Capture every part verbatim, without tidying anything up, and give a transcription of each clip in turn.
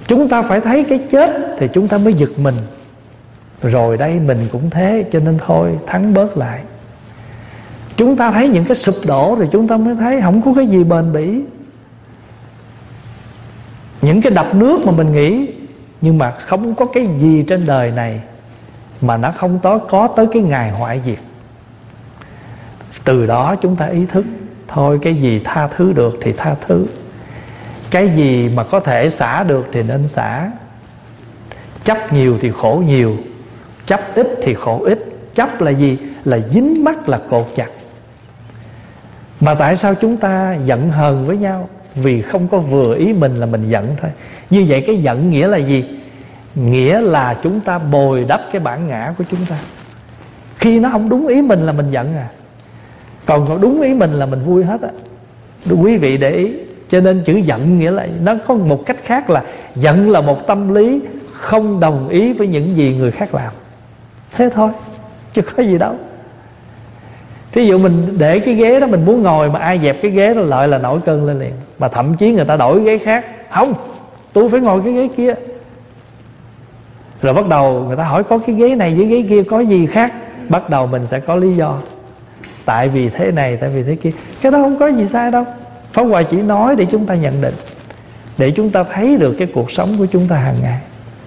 Chúng ta phải thấy cái chết thì chúng ta mới giật mình. Rồi đây mình cũng thế, cho nên thôi thắng bớt lại. Chúng ta thấy những cái sụp đổ thì chúng ta mới thấy không có cái gì bền bỉ. Những cái đập nước mà mình nghĩ, nhưng mà không có cái gì trên đời này mà nó không có, có tới cái ngày hoại diệt. Từ đó chúng ta ý thức, thôi cái gì tha thứ được thì tha thứ, cái gì mà có thể xả được thì nên xả. Chấp nhiều thì khổ nhiều, chấp ít thì khổ ít. Chấp là gì? Là dính mắc, là cột chặt. Mà tại sao chúng ta giận hờn với nhau? Vì không có vừa ý mình là mình giận thôi. Như vậy cái giận nghĩa là gì? Nghĩa là chúng ta bồi đắp cái bản ngã của chúng ta. Khi nó không đúng ý mình là mình giận à. Còn có đúng ý mình là mình vui hết á. Quý vị để ý. Cho nên chữ giận nghĩa là, nó có một cách khác là giận là một tâm lý không đồng ý với những gì người khác làm. Thế thôi, chứ có gì đâu. Thí dụ mình để cái ghế đó, mình muốn ngồi mà ai dẹp cái ghế đó lại là nổi cơn lên liền. Mà thậm chí người ta đổi ghế khác, không, tôi phải ngồi cái ghế kia. Rồi bắt đầu người ta hỏi có cái ghế này với ghế kia có gì khác. Bắt đầu mình sẽ có lý do. Tại vì thế này, tại vì thế kia. Cái đó không có gì sai đâu. Pháp Hòa chỉ nói để chúng ta nhận định, để chúng ta thấy được cái cuộc sống của chúng ta hàng ngày.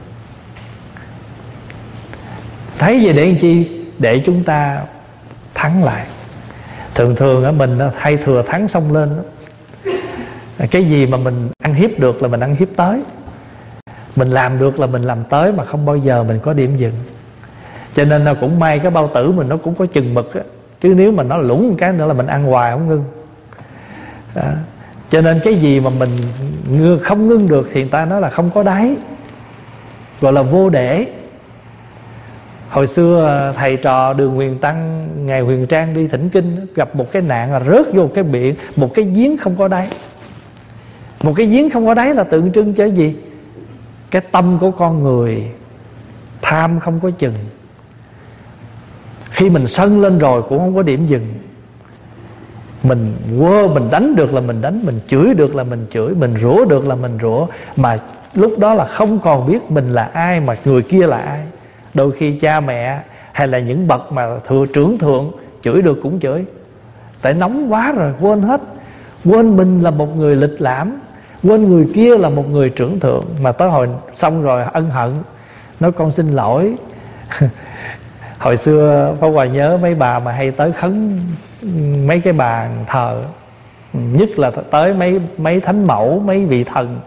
Thấy vậy để làm chi? Để chúng ta thắng lại. Thường thường á mình hay thừa thắng xông lên đó. Cái gì mà mình ăn hiếp được là mình ăn hiếp tới, mình làm được là mình làm tới, mà không bao giờ mình có điểm dừng. Cho nên là cũng may cái bao tử mình nó cũng có chừng mực á. Chứ nếu mà nó lủng một cái nữa là mình ăn hoài không ngưng đó. Cho nên cái gì mà mình không ngưng được thì người ta nói là không có đáy, gọi là vô để. Hồi xưa thầy trò Đường Huyền Tăng, Ngài Huyền Trang đi thỉnh kinh, gặp một cái nạn là rớt vô cái biển, một cái giếng không có đáy. Một cái giếng không có đáy là tượng trưng cho gì? Cái tâm của con người tham không có chừng. Khi mình sân lên rồi cũng không có điểm dừng. Mình quơ, mình đánh được là mình đánh, mình chửi được là mình chửi, mình rủa được là mình rủa. Mà lúc đó là không còn biết mình là ai mà người kia là ai. Đôi khi cha mẹ hay là những bậc mà thừa trưởng thượng chửi được cũng chửi, tại nóng quá rồi quên hết. Quên mình là một người lịch lãm, quên người kia là một người trưởng thượng. Mà tới hồi xong rồi ân hận, nói con xin lỗi. Hồi xưa Pháp Hòa nhớ mấy bà mà hay tới khấn mấy cái bàn thờ, nhất là tới mấy mấy thánh mẫu, mấy vị thần.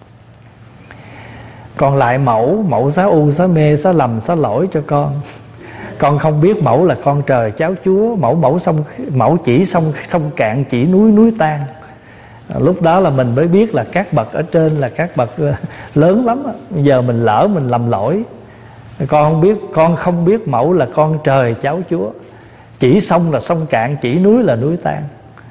Con lại mẫu, mẫu xá u, xá mê, xá lầm, xá lỗi cho con. Con không biết mẫu là con trời cháu chúa, mẫu mẫu sông, mẫu chỉ sông sông cạn, chỉ núi núi tan. Lúc đó là mình mới biết là các bậc ở trên là các bậc lớn lắm. Giờ mình lỡ mình lầm lỗi. Con không biết, con không biết mẫu là con trời cháu chúa, chỉ sông là sông cạn, chỉ núi là núi tan.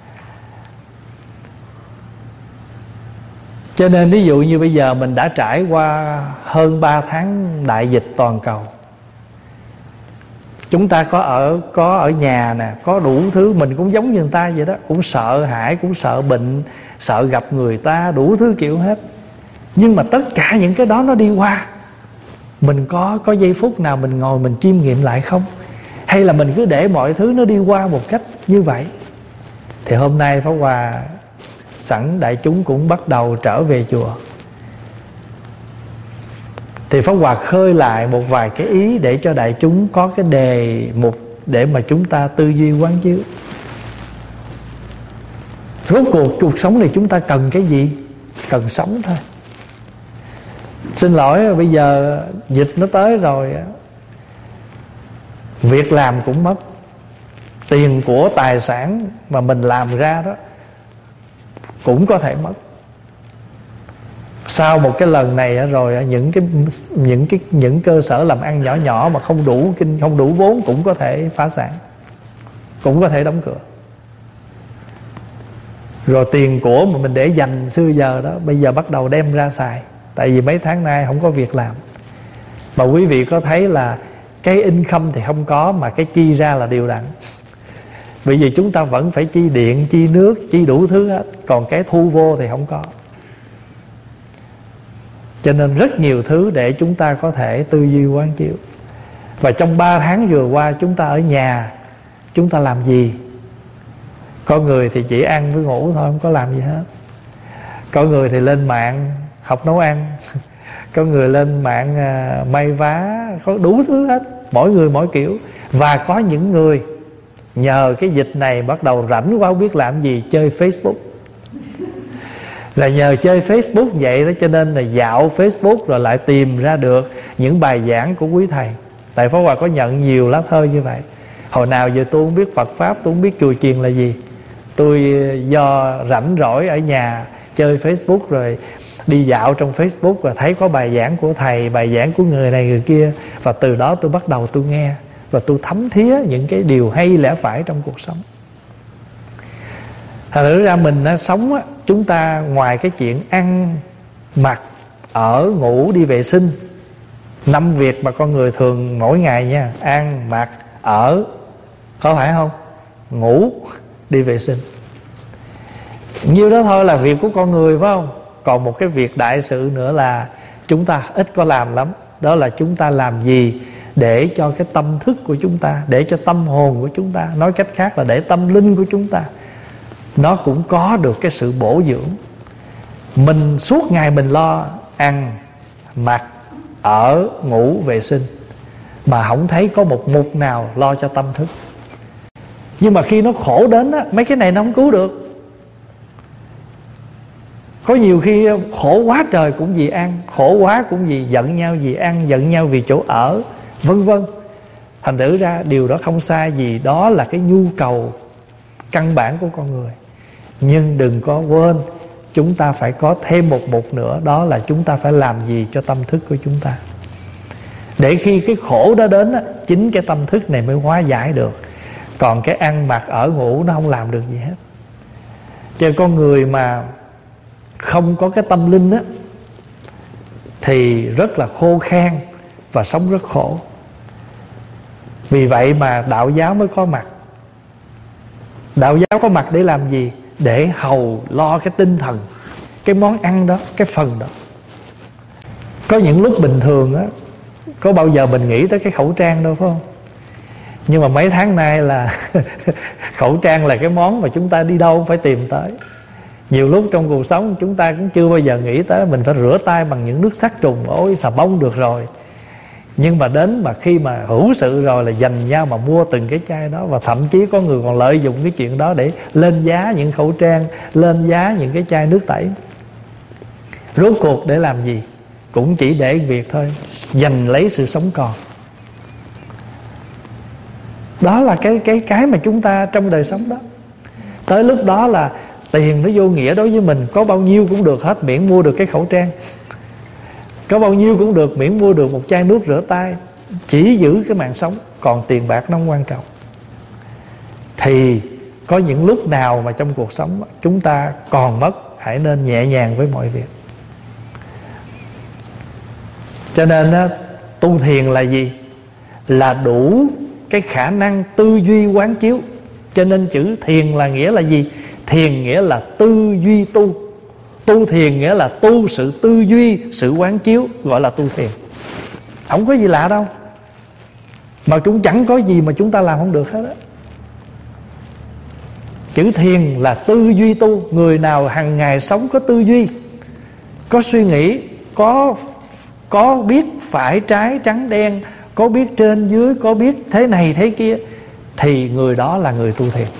Cho nên ví dụ như bây giờ mình đã trải qua hơn ba tháng đại dịch toàn cầu. Chúng ta có ở có ở nhà nè, có đủ thứ, mình cũng giống như người ta vậy đó, cũng sợ hãi, cũng sợ bệnh, sợ gặp người ta, đủ thứ kiểu hết. Nhưng mà tất cả những cái đó nó đi qua. Mình có có giây phút nào mình ngồi mình chiêm nghiệm lại không? Hay là mình cứ để mọi thứ nó đi qua một cách như vậy? Thì hôm nay Pháp Hòa sẵn đại chúng cũng bắt đầu trở về chùa, thì Pháp Hòa khơi lại một vài cái ý để cho đại chúng có cái đề mục để mà chúng ta tư duy quán chiếu. Rốt cuộc cuộc sống này chúng ta cần cái gì? Cần sống thôi. Xin lỗi, bây giờ dịch nó tới rồi, việc làm cũng mất, tiền của tài sản mà mình làm ra đó cũng có thể mất. Sau một cái lần này rồi, những cái những cái những cơ sở làm ăn nhỏ nhỏ mà không đủ kinh không đủ vốn cũng có thể phá sản, cũng có thể đóng cửa. Rồi tiền của mà mình để dành xưa giờ đó, bây giờ bắt đầu đem ra xài. Tại vì mấy tháng nay không có việc làm. Mà quý vị có thấy là cái income thì không có, mà cái chi ra là đều đặn. Bởi vì chúng ta vẫn phải chi điện, chi nước, chi đủ thứ hết. Còn cái thu vô thì không có. Cho nên rất nhiều thứ để chúng ta có thể tư duy quán chiếu. Và trong ba tháng vừa qua chúng ta ở nhà, chúng ta làm gì? Có người thì chỉ ăn với ngủ thôi, không có làm gì hết. Có người thì lên mạng học nấu ăn. Có người lên mạng à, may vá, có đủ thứ hết. Mỗi người mỗi kiểu. Và có những người nhờ cái dịch này bắt đầu rảnh quá không biết làm gì, chơi Facebook. Là nhờ chơi Facebook vậy đó, cho nên là dạo Facebook rồi lại tìm ra được những bài giảng của quý thầy. Tại Pháp Hòa có nhận nhiều lá thơ như vậy. Hồi nào giờ tôi không biết Phật Pháp, tôi không biết chùa chiền là gì. Tôi do rảnh rỗi ở nhà chơi Facebook, rồi đi dạo trong Facebook và thấy có bài giảng của thầy, bài giảng của người này người kia. Và từ đó tôi bắt đầu tôi nghe, và tôi thấm thía những cái điều hay lẽ phải trong cuộc sống. Thật sự ra mình á, sống á, chúng ta ngoài cái chuyện ăn, mặc, ở, ngủ, đi vệ sinh, năm việc mà con người thường mỗi ngày nha: ăn, mặc, ở, có phải không? Ngủ, đi vệ sinh. Nhiêu đó thôi là việc của con người, phải không? Còn một cái việc đại sự nữa là chúng ta ít có làm lắm. Đó là chúng ta làm gì để cho cái tâm thức của chúng ta, để cho tâm hồn của chúng ta, nói cách khác là để tâm linh của chúng ta, nó cũng có được cái sự bổ dưỡng. Mình suốt ngày mình lo ăn, mặc, ở, ngủ, vệ sinh, mà không thấy có một mục nào lo cho tâm thức. Nhưng mà khi nó khổ đến á, mấy cái này nó không cứu được. Có nhiều khi khổ quá trời cũng vì ăn, khổ quá cũng vì giận nhau vì ăn, giận nhau vì chỗ ở, vân vân. Thành thử ra điều đó không sai gì, đó là cái nhu cầu căn bản của con người. Nhưng đừng có quên, chúng ta phải có thêm một mục nữa, đó là chúng ta phải làm gì cho tâm thức của chúng ta. Để khi cái khổ đó đến á, chính cái tâm thức này mới hóa giải được. Còn cái ăn mặc ở ngủ nó không làm được gì hết. Cho con người mà không có cái tâm linh á, thì rất là khô khan và sống rất khổ. Vì vậy mà đạo giáo mới có mặt. Đạo giáo có mặt để làm gì? Để hầu lo cái tinh thần, cái món ăn đó, cái phần đó. Có những lúc bình thường á, có bao giờ mình nghĩ tới cái khẩu trang đâu, phải không? Nhưng mà mấy tháng nay là khẩu trang là cái món mà chúng ta đi đâu cũng phải tìm tới. Nhiều lúc trong cuộc sống chúng ta cũng chưa bao giờ nghĩ tới mình phải rửa tay bằng những nước sát trùng, ôi xà bông được rồi. Nhưng mà đến mà khi mà hữu sự rồi là dành nhau mà mua từng cái chai đó. Và thậm chí có người còn lợi dụng cái chuyện đó để lên giá những khẩu trang, lên giá những cái chai nước tẩy. Rốt cuộc để làm gì? Cũng chỉ để việc thôi, giành lấy sự sống còn. Đó là cái cái cái mà chúng ta trong đời sống đó. Tới lúc đó là tiền nó vô nghĩa đối với mình, có bao nhiêu cũng được hết, miễn mua được cái khẩu trang. Có bao nhiêu cũng được, miễn mua được một chai nước rửa tay. Chỉ giữ cái mạng sống, còn tiền bạc nó không quan trọng. Thì có những lúc nào mà trong cuộc sống chúng ta còn mất, hãy nên nhẹ nhàng với mọi việc. Cho nên tu thiền là gì? Là đủ cái khả năng tư duy quán chiếu. Cho nên chữ thiền là nghĩa là gì? Thiền nghĩa là tư duy tu. Tu thiền nghĩa là tu sự tư duy, sự quán chiếu, gọi là tu thiền. Không có gì lạ đâu. Mà cũng chẳng có gì mà chúng ta làm không được hết á. Chữ thiền là tư duy tu. Người nào hàng ngày sống có tư duy, có suy nghĩ, Có có biết phải trái trắng đen, có biết trên dưới, có biết thế này thế kia, thì người đó là người tu thiền.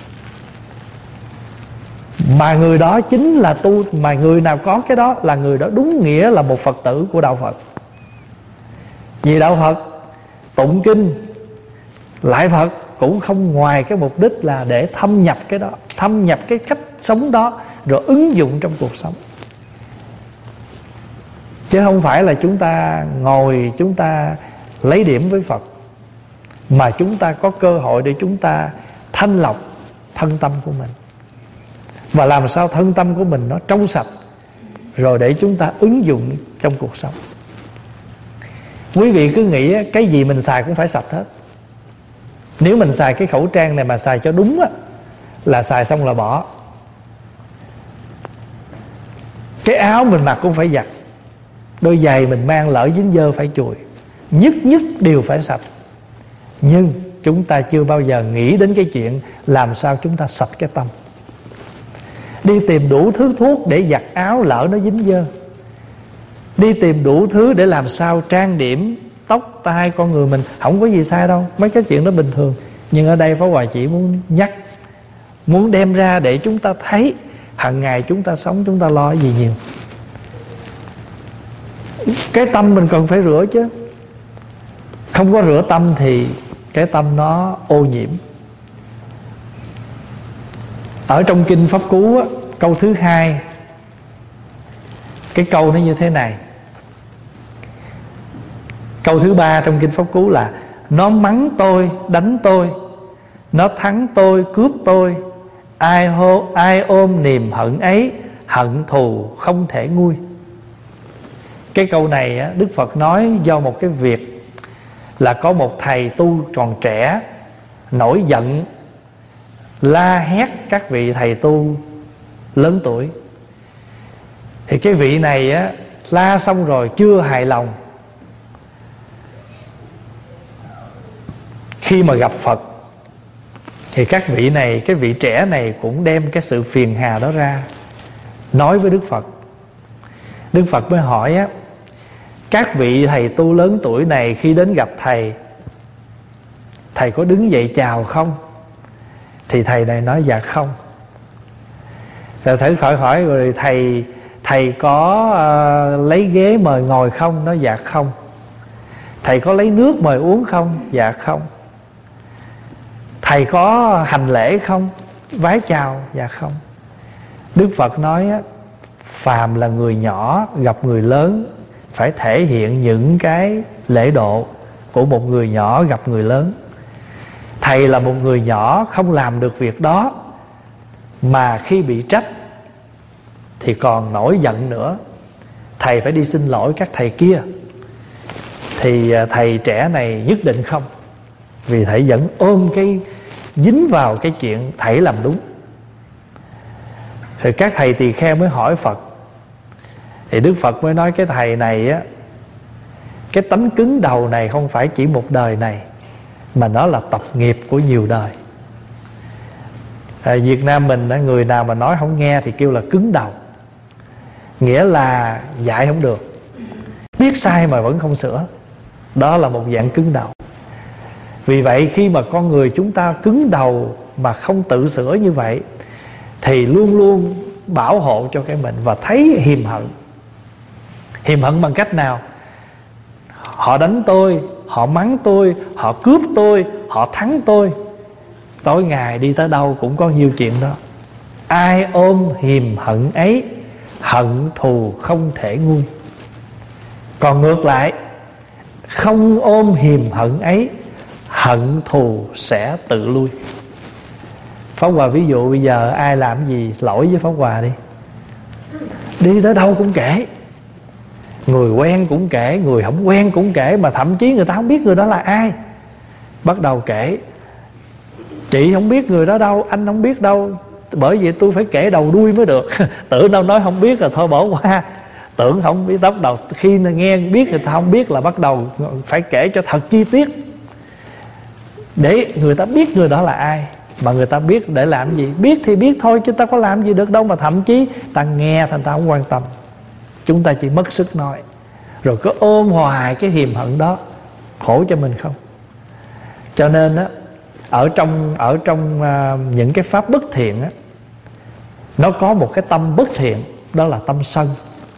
Mà người đó chính là tu. Mà người nào có cái đó là người đó đúng nghĩa là một Phật tử của Đạo Phật. Vì Đạo Phật tụng kinh lại Phật cũng không ngoài cái mục đích là để thâm nhập cái đó, thâm nhập cái cách sống đó, rồi ứng dụng trong cuộc sống. Chứ không phải là chúng ta ngồi chúng ta lấy điểm với Phật, mà chúng ta có cơ hội để chúng ta thanh lọc thân tâm của mình. Và làm sao thân tâm của mình nó trong sạch, rồi để chúng ta ứng dụng trong cuộc sống. Quý vị cứ nghĩ cái gì mình xài cũng phải sạch hết. Nếu mình xài cái khẩu trang này mà xài cho đúng á, là xài xong là bỏ. Cái áo mình mặc cũng phải giặt. Đôi giày mình mang lỡ dính dơ phải chùi, nhất nhất đều phải sạch. Nhưng chúng ta chưa bao giờ nghĩ đến cái chuyện làm sao chúng ta sạch cái tâm. Đi tìm đủ thứ thuốc để giặt áo lỡ nó dính dơ, đi tìm đủ thứ để làm sao trang điểm tóc tai con người mình. Không có gì sai đâu, mấy cái chuyện đó bình thường. Nhưng ở đây Pháp Hòa chỉ muốn nhắc, muốn đem ra để chúng ta thấy hàng ngày chúng ta sống, chúng ta lo cái gì nhiều. Cái tâm mình cần phải rửa chứ. Không có rửa tâm thì cái tâm nó ô nhiễm. Ở trong Kinh Pháp Cú á, câu thứ hai, cái câu nó như thế này. Câu thứ ba trong Kinh Pháp Cú là: nó mắng tôi, đánh tôi, nó thắng tôi, cướp tôi, ai, hô, ai ôm niềm hận ấy, hận thù không thể nguôi. Cái câu này á, Đức Phật nói do một cái việc là có một thầy tu còn trẻ nổi giận, la hét các vị thầy tu lớn tuổi. Thì cái vị này á, la xong rồi chưa hài lòng, khi mà gặp Phật thì các vị này, cái vị trẻ này cũng đem cái sự phiền hà đó ra nói với Đức Phật. Đức Phật mới hỏi á: các vị thầy tu lớn tuổi này khi đến gặp thầy, thầy có đứng dậy chào không? Thì thầy này nói dạ không. Rồi thử khỏi hỏi rồi thầy Thầy có uh, lấy ghế mời ngồi không? Nói dạ không. Thầy có lấy nước mời uống không? Dạ không. Thầy có hành lễ không? Vái chào? Dạ không. Đức Phật nói á, phàm là người nhỏ gặp người lớn phải thể hiện những cái lễ độ của một người nhỏ gặp người lớn. Thầy là một người nhỏ không làm được việc đó, mà khi bị trách thì còn nổi giận nữa. Thầy phải đi xin lỗi các thầy kia. Thì thầy trẻ này nhất định không, vì thầy vẫn ôm cái, dính vào cái chuyện thầy làm đúng. Rồi các thầy tỳ kheo mới hỏi Phật. Thì Đức Phật mới nói cái thầy này á, cái tánh cứng đầu này không phải chỉ một đời này, mà nó là tập nghiệp của nhiều đời. À, Việt Nam mình người nào mà nói không nghe thì kêu là cứng đầu, nghĩa là dạy không được, biết sai mà vẫn không sửa. Đó là một dạng cứng đầu. Vì vậy khi mà con người chúng ta cứng đầu mà không tự sửa như vậy thì luôn luôn bảo hộ cho cái mình và thấy hiềm hận. Hiềm hận bằng cách nào? Họ đánh tôi, họ mắng tôi, họ cướp tôi, họ thắng tôi. Tối ngày đi tới đâu cũng có nhiều chuyện đó. Ai ôm hiềm hận ấy, hận thù không thể nguôi. Còn ngược lại, không ôm hiềm hận ấy, hận thù sẽ tự lui. Pháp Hòa ví dụ bây giờ ai làm gì lỗi với Pháp Hòa đi, đi tới đâu cũng kể. Người quen cũng kể, người không quen cũng kể, mà thậm chí người ta không biết người đó là ai. Bắt đầu kể: chị không biết người đó đâu, anh không biết đâu, bởi vậy tôi phải kể đầu đuôi mới được. Tưởng đâu nói không biết là thôi bỏ qua. Tưởng không biết, bắt đầu khi nghe biết người ta không biết là bắt đầu phải kể cho thật chi tiết, để người ta biết người đó là ai. Mà người ta biết để làm gì? Biết thì biết thôi chứ ta có làm gì được đâu. Mà thậm chí ta nghe thành ta không quan tâm, chúng ta chỉ mất sức nói, rồi cứ ôm hoài cái hiềm hận đó, khổ cho mình không. Cho nên á, ở trong ở trong uh, những cái pháp bất thiện á, nó có một cái tâm bất thiện, đó là tâm sân.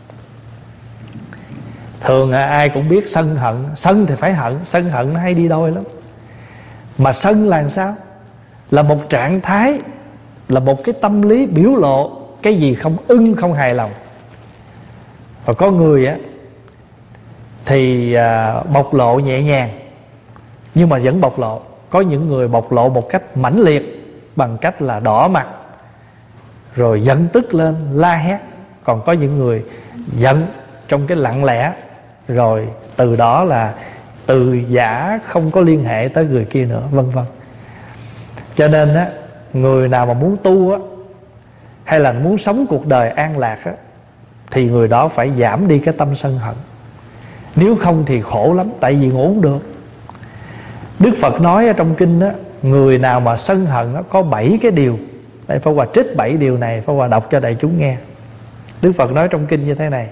Thường à, ai cũng biết sân hận. Sân thì phải hận, sân hận nó hay đi đôi lắm. Mà sân là làm sao? Là một trạng thái, là một cái tâm lý biểu lộ cái gì không ưng, không hài lòng. Và có người á thì à, bộc lộ nhẹ nhàng nhưng mà vẫn bộc lộ. Có những người bộc lộ một cách mãnh liệt bằng cách là đỏ mặt, rồi giận tức lên la hét. Còn có những người giận trong cái lặng lẽ, rồi từ đó là từ giả không có liên hệ tới người kia nữa, vân vân. Cho nên á, người nào mà muốn tu á, hay là muốn sống cuộc đời an lạc á, thì người đó phải giảm đi cái tâm sân hận. Nếu không thì khổ lắm, tại vì ngủ không được. Đức Phật nói ở trong kinh đó, người nào mà sân hận đó, có bảy cái điều. Đây Pháp Hòa trích bảy điều này, Pháp Hòa đọc cho đại chúng nghe. Đức Phật nói trong kinh như thế này: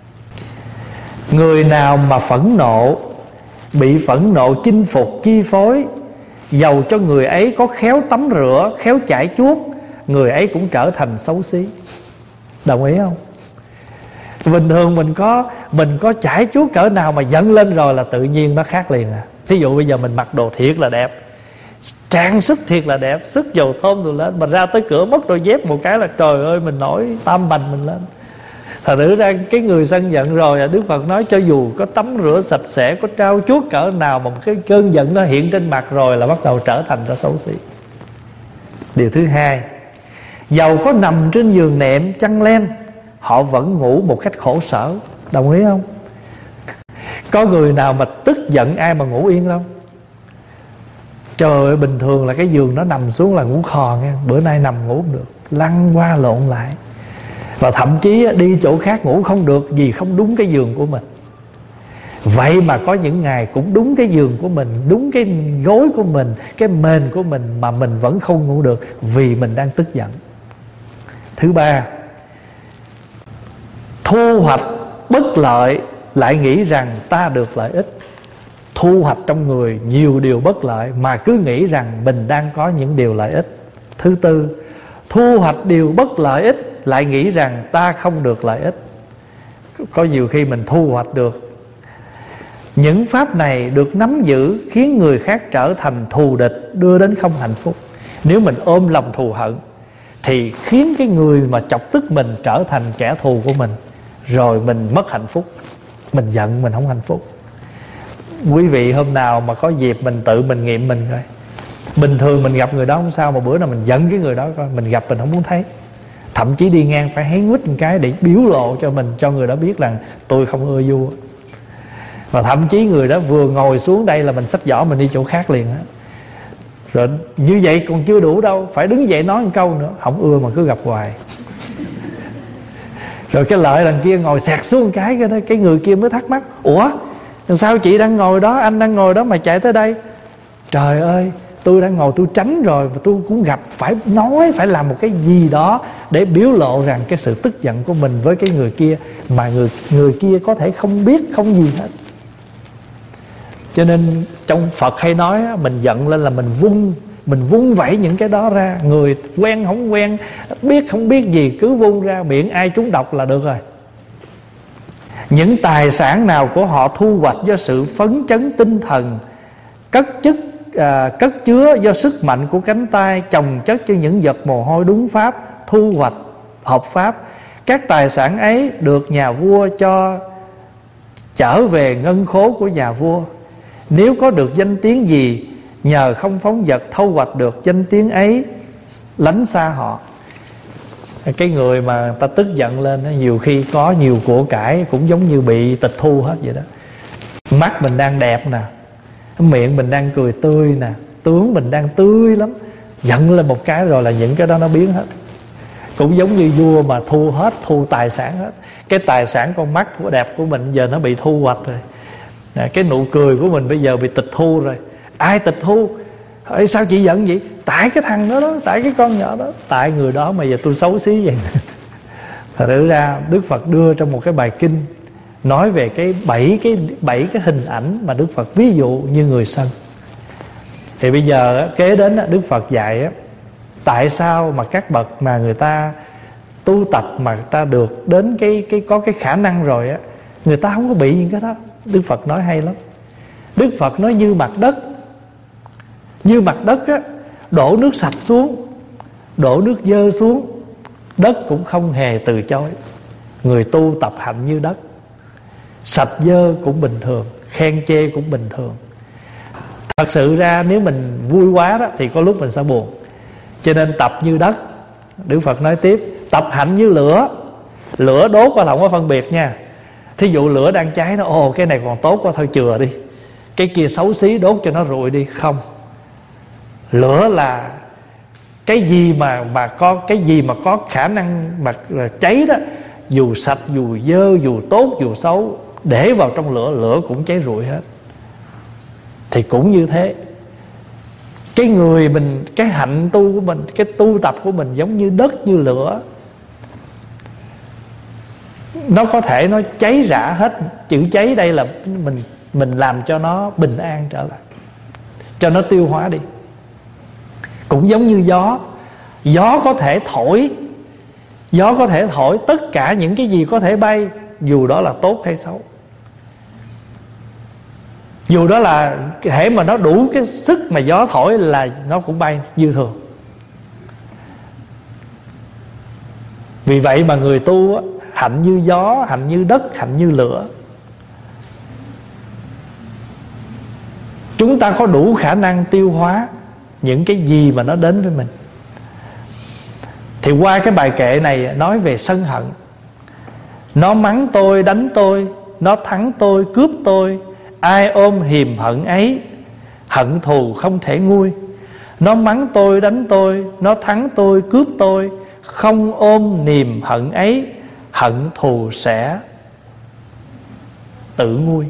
người nào mà phẫn nộ, bị phẫn nộ chinh phục chi phối, dầu cho người ấy có khéo tắm rửa, khéo chải chuốt, người ấy cũng trở thành xấu xí. Đồng ý không? Bình thường mình có Mình có chải chuốt cỡ nào mà giận lên rồi là tự nhiên nó khác liền à. Thí dụ bây giờ mình mặc đồ thiệt là đẹp, trang sức thiệt là đẹp, sức dầu thơm rồi lên, mà ra tới cửa mất đôi dép một cái là trời ơi mình nổi tam bành mình lên. Thật sự ra cái người sân giận rồi, Đức Phật nói cho dù có tắm rửa sạch sẽ, có trao chuốt cỡ nào, mà cái cơn giận nó hiện trên mặt rồi là bắt đầu trở thành ra xấu xí. Điều thứ hai, dầu có nằm trên giường nệm chăn len, họ vẫn ngủ một cách khổ sở. Đồng ý không? Có người nào mà tức giận ai mà ngủ yên đâu. Trời ơi, bình thường là cái giường nó nằm xuống là ngủ khò nghe, bữa nay nằm ngủ không được, lăn qua lộn lại. Và thậm chí đi chỗ khác ngủ không được vì không đúng cái giường của mình. Vậy mà có những ngày cũng đúng cái giường của mình, đúng cái gối của mình, cái mền của mình, mà mình vẫn không ngủ được vì mình đang tức giận. Thứ ba, thu hoạch bất lợi lại nghĩ rằng ta được lợi ích. Thu hoạch trong người nhiều điều bất lợi mà cứ nghĩ rằng mình đang có những điều lợi ích. Thứ tư, thu hoạch điều bất lợi ích lại nghĩ rằng ta không được lợi ích. Có nhiều khi mình thu hoạch được những pháp này, được nắm giữ khiến người khác trở thành thù địch, đưa đến không hạnh phúc. Nếu mình ôm lòng thù hận thì khiến cái người mà chọc tức mình trở thành kẻ thù của mình, rồi mình mất hạnh phúc. Mình giận mình không hạnh phúc. Quý vị hôm nào mà có dịp mình tự mình nghiệm mình coi. Bình thường mình gặp người đó không sao, mà bữa nào mình giận cái người đó coi, mình gặp mình không muốn thấy. Thậm chí đi ngang phải hé nguyết một cái để biểu lộ cho mình, cho người đó biết rằng tôi không ưa vua. Và thậm chí người đó vừa ngồi xuống đây là mình xách giỏ mình đi chỗ khác liền á. Rồi như vậy còn chưa đủ đâu, phải đứng dậy nói một câu nữa. Không ưa mà cứ gặp hoài. Rồi cái lợi đằng kia ngồi sẹt xuống một cái, cái, đó, cái người kia mới thắc mắc: ủa sao chị đang ngồi đó, anh đang ngồi đó mà chạy tới đây? Trời ơi, tôi đang ngồi tôi tránh rồi, và tôi cũng gặp, phải nói, phải làm một cái gì đó để biểu lộ rằng cái sự tức giận của mình với cái người kia, mà người, người kia có thể không biết, không gì hết. Cho nên trong Phật hay nói mình giận lên là mình vung Mình vung vẩy những cái đó ra. Người quen không quen, biết không biết gì, cứ vung ra, miệng ai trúng độc là được rồi. Những tài sản nào của họ thu hoạch do sự phấn chấn tinh thần, cất chất à, cất chứa do sức mạnh của cánh tay, chồng chất cho những giọt mồ hôi đúng pháp, thu hoạch hợp pháp. Các tài sản ấy được nhà vua cho trở về ngân khố của nhà vua. Nếu có được danh tiếng gì, nhờ không phóng dật thâu hoạch được danh tiếng ấy, lánh xa họ. Cái người mà ta tức giận lên, nhiều khi có nhiều của cải cũng giống như bị tịch thu hết vậy đó. Mắt mình đang đẹp nè, miệng mình đang cười tươi nè, tướng mình đang tươi lắm, giận lên một cái rồi là những cái đó nó biến hết. Cũng giống như vua mà thu hết, thu tài sản hết. Cái tài sản con mắt của đẹp của mình giờ nó bị thu hoạch rồi. Cái nụ cười của mình bây giờ bị tịch thu rồi. Ai tịch thu? Ê, sao chị giận vậy? Tại cái thằng đó đó, tại cái con nhỏ đó, tại người đó mà giờ tôi xấu xí vậy. Thật ra Đức Phật đưa trong một cái bài kinh nói về cái bảy cái bảy cái hình ảnh mà Đức Phật ví dụ như người sân. Thì bây giờ kế đến Đức Phật dạy tại sao mà các bậc mà người ta tu tập mà người ta được đến cái cái có cái khả năng rồi á, người ta không có bị những cái đó. Đức Phật nói hay lắm. Đức Phật nói như mặt đất. Như mặt đất á, đổ nước sạch xuống, đổ nước dơ xuống, đất cũng không hề từ chối. Người tu tập hạnh như đất, sạch dơ cũng bình thường, khen chê cũng bình thường. Thật sự ra nếu mình vui quá đó thì có lúc mình sẽ buồn. Cho nên tập như đất. Đức Phật nói tiếp, tập hạnh như lửa. Lửa đốt qua là không có phân biệt nha. Thí dụ lửa đang cháy, nó ồ cái này còn tốt quá thôi chừa đi, cái kia xấu xí đốt cho nó rụi đi. Không, lửa là cái gì mà mà có cái gì mà có khả năng mà cháy đó, dù sạch, dù dơ, dù tốt, dù xấu, để vào trong lửa, lửa cũng cháy rụi hết. Thì cũng như thế, cái người mình, cái hạnh tu của mình, cái tu tập của mình giống như đất như lửa. Nó có thể nó cháy rã hết. Chữ cháy đây là mình mình làm cho nó bình an trở lại, cho nó tiêu hóa đi. Cũng giống như gió, gió có thể thổi, gió có thể thổi tất cả những cái gì có thể bay, dù đó là tốt hay xấu. Dù đó là hễ mà nó đủ cái sức mà gió thổi là nó cũng bay như thường. Vì vậy mà người tu á, hạnh như gió, hạnh như đất, hạnh như lửa. Chúng ta có đủ khả năng tiêu hóa những cái gì mà nó đến với mình. Thì qua cái bài kệ này nói về sân hận. Nó mắng tôi, đánh tôi, nó thắng tôi, cướp tôi, ai ôm hiềm hận ấy, hận thù không thể nguôi. Nó mắng tôi, đánh tôi, nó thắng tôi, cướp tôi, không ôm niềm hận ấy, hận thù sẽ tự nguôi.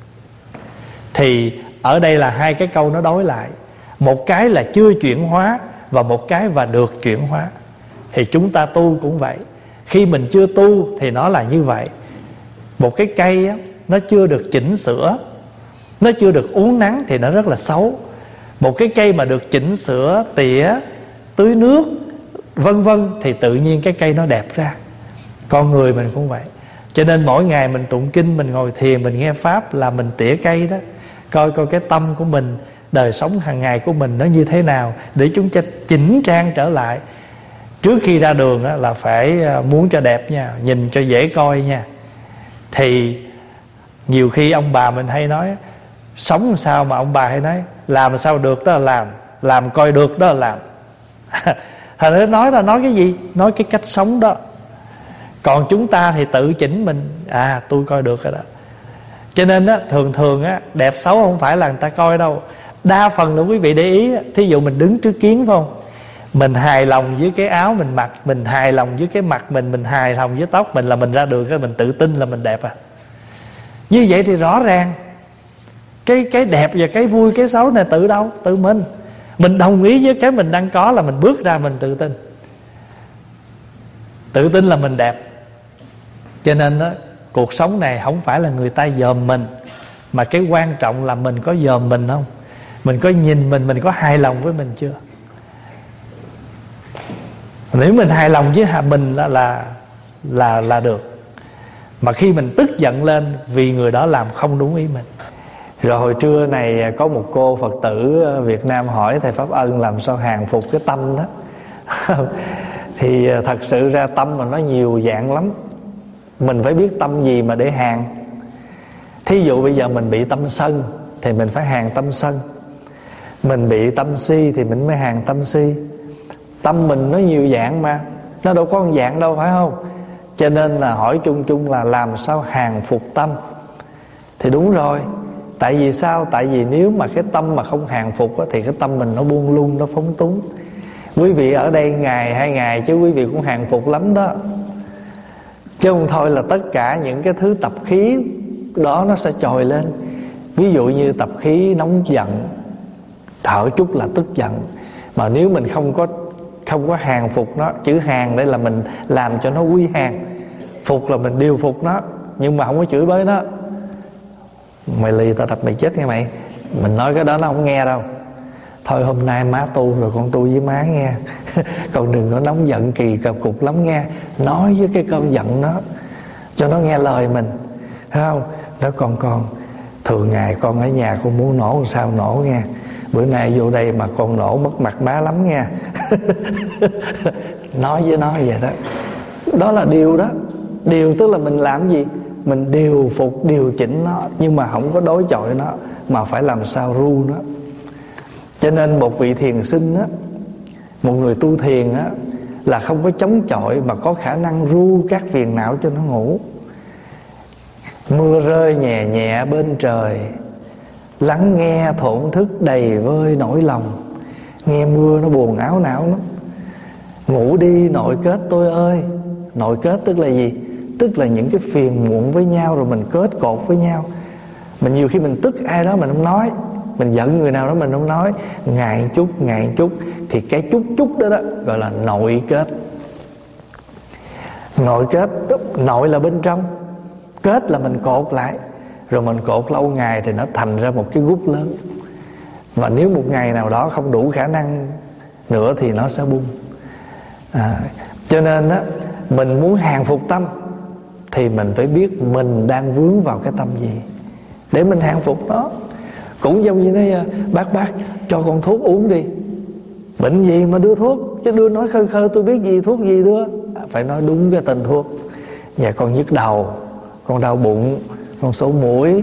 Thì ở đây là hai cái câu nó đối lại. Một cái là chưa chuyển hóa, và một cái và được chuyển hóa. Thì chúng ta tu cũng vậy. Khi mình chưa tu thì nó là như vậy. Một cái cây á, nó chưa được chỉnh sửa, nó chưa được uốn nắn thì nó rất là xấu. Một cái cây mà được chỉnh sửa, tỉa, tưới nước, vân vân, thì tự nhiên cái cây nó đẹp ra. Con người mình cũng vậy. Cho nên mỗi ngày mình tụng kinh, mình ngồi thiền, mình nghe pháp là mình tỉa cây đó. Coi coi cái tâm của mình, đời sống hàng ngày của mình nó như thế nào, để chúng ta chỉnh trang trở lại. Trước khi ra đường á, là phải muốn cho đẹp nha, nhìn cho dễ coi nha. Thì nhiều khi ông bà mình hay nói, sống sao mà ông bà hay nói, làm sao được đó là làm, làm coi được đó là làm. Thành ra nói là nói cái gì? Nói cái cách sống đó. Còn chúng ta thì tự chỉnh mình, à tôi coi được rồi đó. Cho nên á, thường thường á, đẹp xấu không phải là người ta coi đâu. Đa phần là quý vị để ý, thí dụ mình đứng trước kiến phải không, mình hài lòng với cái áo mình mặc, mình hài lòng với cái mặt mình, mình hài lòng với tóc mình, là mình ra đường cái mình tự tin là mình đẹp à. Như vậy thì rõ ràng Cái cái đẹp và cái vui, cái xấu này tự đâu? Tự mình. Mình đồng ý với cái mình đang có là mình bước ra mình tự tin. Tự tin là mình đẹp. Cho nên đó, cuộc sống này không phải là người ta dòm mình, mà cái quan trọng là mình có dòm mình không. Mình có nhìn mình, mình có hài lòng với mình chưa. Nếu mình hài lòng với mình là là là, là được. Mà khi mình tức giận lên vì người đó làm không đúng ý mình. Rồi hồi trưa này có một cô Phật tử Việt Nam hỏi thầy Pháp Ân làm sao hàng phục cái tâm đó. Thì thật sự ra tâm mà nó nhiều dạng lắm. Mình phải biết tâm gì mà để hàng. Thí dụ bây giờ mình bị tâm sân thì mình phải hàng tâm sân. Mình bị tâm si thì mình mới hàng tâm si. Tâm mình nó nhiều dạng mà, nó đâu có một dạng đâu, phải không? Cho nên là hỏi chung chung là làm sao hàng phục tâm. Thì đúng rồi. Tại vì sao? Tại vì nếu mà cái tâm mà không hàng phục á, thì cái tâm mình nó buông lung, nó phóng túng. Quý vị ở đây ngày hai ngày chứ quý vị cũng hàng phục lắm đó. Chứ không thôi là tất cả những cái thứ tập khí đó nó sẽ trồi lên. Ví dụ như tập khí nóng giận, thở chút là tức giận. Mà nếu mình không có không có hàng phục nó, chữ hàng đây là mình làm cho nó quy hàng, phục là mình điều phục nó, nhưng mà không có chửi bới nó. Mày lì tao đập mày chết nghe mày. Mình nói cái đó nó không nghe đâu. Thôi hôm nay má tu rồi con tu với má nghe. Con đừng có nóng giận kỳ cập cục lắm nghe. Nói với cái cơn giận nó cho nó nghe lời mình, thấy không? Nó con con thường ngày con ở nhà con muốn nổ sao nổ nghe. Bữa nay vô đây mà con nổ mất mặt má lắm nha. Nói với nó vậy đó. Đó là điều đó. Điều tức là mình làm gì? Mình điều phục, điều chỉnh nó, nhưng mà không có đối chọi nó, mà phải làm sao ru nó. Cho nên một vị thiền sinh á, một người tu thiền á, là không có chống chọi mà có khả năng ru các phiền não cho nó ngủ. Mưa rơi nhẹ nhẹ bên trời, lắng nghe thổn thức đầy vơi nỗi lòng. Nghe mưa nó buồn áo não lắm. Ngủ đi nội kết tôi ơi. Nội kết tức là gì? tức là những cái phiền muộn với nhau, rồi mình kết cột với nhau. Mình nhiều khi mình tức ai đó mình không nói, mình giận người nào đó mình không nói, ngày chút ngày chút, thì cái chút chút đó đó gọi là nội kết. Nội kết, nội là bên trong, kết là mình cột lại, rồi mình cột lâu ngày thì nó thành ra một cái gút lớn. Và nếu một ngày nào đó không đủ khả năng nữa thì nó sẽ bung. à, Cho nên á, mình muốn hàng phục tâm thì mình phải biết mình đang vướng vào cái tâm gì để mình hàng phục nó. Cũng giống như nói bác bác cho con thuốc uống đi. Bệnh gì mà đưa thuốc, chứ đưa nói khơi khơi tôi biết gì thuốc gì đưa. Phải nói đúng cái tên thuốc. Dạ con nhức đầu, con đau bụng, con sổ mũi,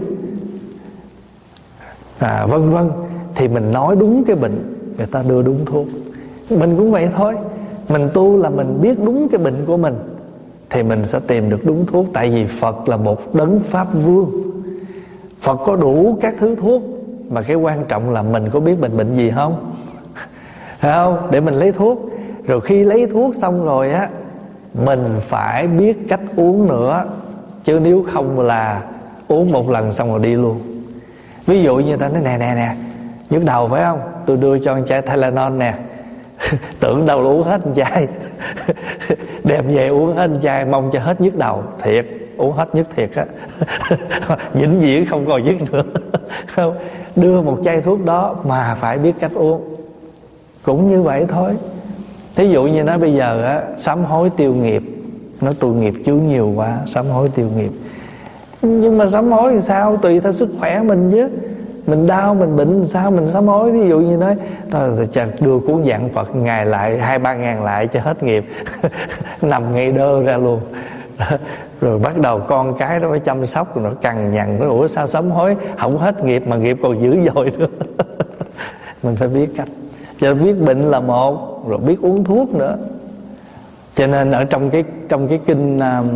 à, vân vân, thì mình nói đúng cái bệnh, người ta đưa đúng thuốc. Mình cũng vậy thôi. Mình tu là mình biết đúng cái bệnh của mình thì mình sẽ tìm được đúng thuốc. Tại vì Phật là một đấng Pháp Vương. Phật có đủ các thứ thuốc, mà cái quan trọng là mình có biết mình bệnh gì không? Phải không? Để mình lấy thuốc. Rồi khi lấy thuốc xong rồi á, mình phải biết cách uống nữa. Chứ nếu không là uống một lần xong rồi đi luôn. Ví dụ như ta nói nè nè nè, nhức đầu phải không? Tôi đưa cho anh chai Tylenol nè. Tưởng đâu là uống hết anh chai. Đem về uống hết anh chai, mong cho hết nhức đầu. Thiệt, uống hết nhức thiệt á. Vĩnh viễn không còn nhức nữa. Không, đưa một chai thuốc đó mà phải biết cách uống. Cũng như vậy thôi. Thí dụ như nói bây giờ á, sám hối tiêu nghiệp. Nói tôi nghiệp chướng nhiều quá, sám hối tiêu nghiệp. Nhưng mà sám hối thì sao? Tùy theo sức khỏe mình chứ. Mình đau, mình bệnh sao mình sám hối. Ví dụ như nói thôi đưa cuốn dặn Phật ngày lại hai ba ngàn lại cho hết nghiệp. Nằm ngay đơ ra luôn. Rồi bắt đầu con cái nó phải chăm sóc, rồi nó cằn nhằn, nó ủa sao sám hối không hết nghiệp mà nghiệp còn dữ dội nữa. Mình phải biết cách. Cho nên biết bệnh là một, rồi biết uống thuốc nữa. Cho nên ở trong cái trong cái kinh um,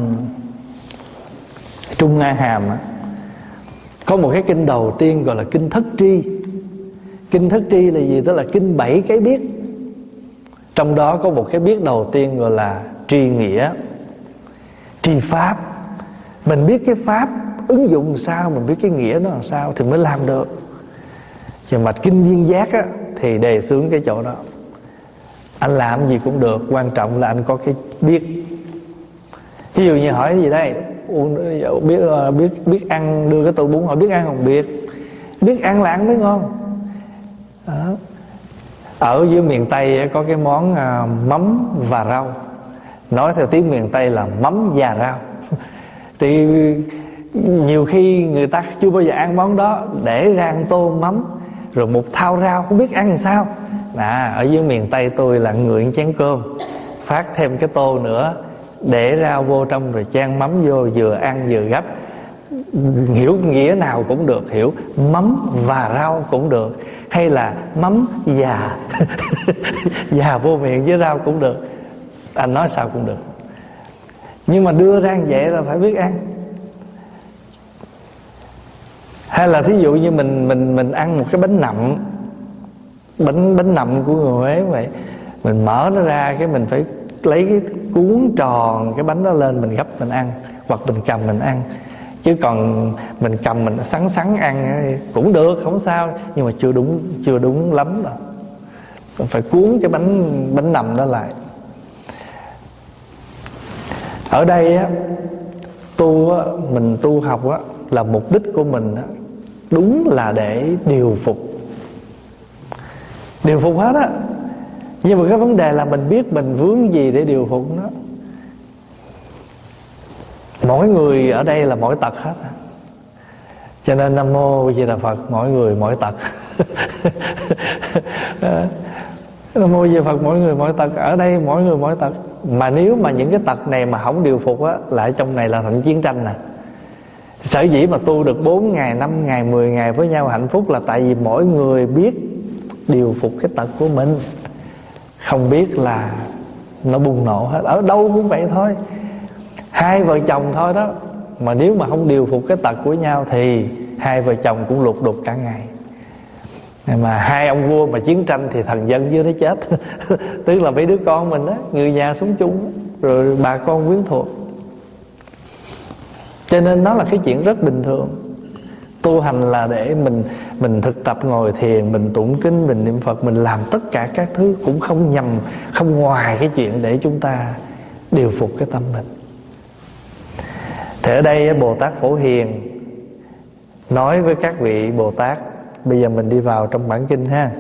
Trung A Hàm á, có một cái kinh đầu tiên gọi là kinh Thất Tri. Kinh Thất Tri là gì? Tức là kinh bảy cái biết. Trong đó có một cái biết đầu tiên gọi là tri nghĩa, tri pháp. Mình biết cái pháp ứng dụng sao, mình biết cái nghĩa nó làm sao thì mới làm được. Chứ mà kinh Viên Giác á, thì đề xướng cái chỗ đó. Anh làm gì cũng được, quan trọng là anh có cái biết. Ví dụ như hỏi cái gì đây, biết biết biết ăn, đưa cái tô bún hỏi biết ăn không? Biết. Biết ăn là ăn mới ngon đó. Ở dưới miền Tây có cái món mắm và rau. Nói theo tiếng miền Tây là mắm và rau. Thì nhiều khi người ta chưa bao giờ ăn món đó, để ra ăn tô mắm rồi một thau rau, không biết ăn làm sao. À, ở dưới miền Tây tôi là người chén cơm, phát thêm cái tô nữa, để rau vô trong rồi chan mắm vô, vừa ăn vừa gấp. Hiểu nghĩa nào cũng được, hiểu mắm và rau cũng được, hay là mắm và và vô miệng với rau cũng được. Anh nói sao cũng được. Nhưng mà đưa ra vậy là phải biết ăn. Hay là thí dụ như mình mình mình ăn một cái bánh nậm, bánh bánh nậm của người Huế vậy, mình mở nó ra cái mình phải lấy cái cuốn tròn cái bánh đó lên, mình gấp mình ăn, hoặc mình cầm mình ăn. Chứ còn mình cầm mình sắn sắn ăn cũng được, không sao, nhưng mà chưa đúng chưa đúng lắm đâu. Phải cuốn cái bánh bánh nậm đó lại. Ở đây á, tu á, mình tu học á, là mục đích của mình á, đúng là để điều phục, điều phục hết á. Nhưng mà cái vấn đề là mình biết mình vướng gì để điều phục nó. Mỗi người ở đây là mỗi tật hết. Cho nên Nam Mô Di Đà Phật, mỗi người mỗi tật. Nam Mô Di Đà Phật, mỗi người mỗi tật. Ở đây mỗi người mỗi tật. Mà nếu mà những cái tật này mà không điều phục á, lại trong này là thành chiến tranh nè. Sở dĩ mà tu được bốn ngày, năm ngày, mười ngày với nhau hạnh phúc là tại vì mỗi người biết điều phục cái tật của mình. Không biết là nó bùng nổ hết. Ở đâu cũng vậy thôi. Hai vợ chồng thôi đó, mà nếu mà không điều phục cái tật của nhau thì hai vợ chồng cũng lục đục cả ngày. Mà hai ông vua mà chiến tranh thì thần dân dưới đó chết. Tức là mấy đứa con mình đó, người nhà sống chung, rồi bà con quyến thuộc. Cho nên nó là cái chuyện rất bình thường. Tu hành là để mình mình thực tập ngồi thiền, mình tụng kinh, mình niệm Phật, mình làm tất cả các thứ cũng không nhằm, không ngoài cái chuyện để chúng ta điều phục cái tâm mình. Thì ở đây Bồ Tát Phổ Hiền nói với các vị Bồ Tát. Bây giờ mình đi vào trong bản kinh ha.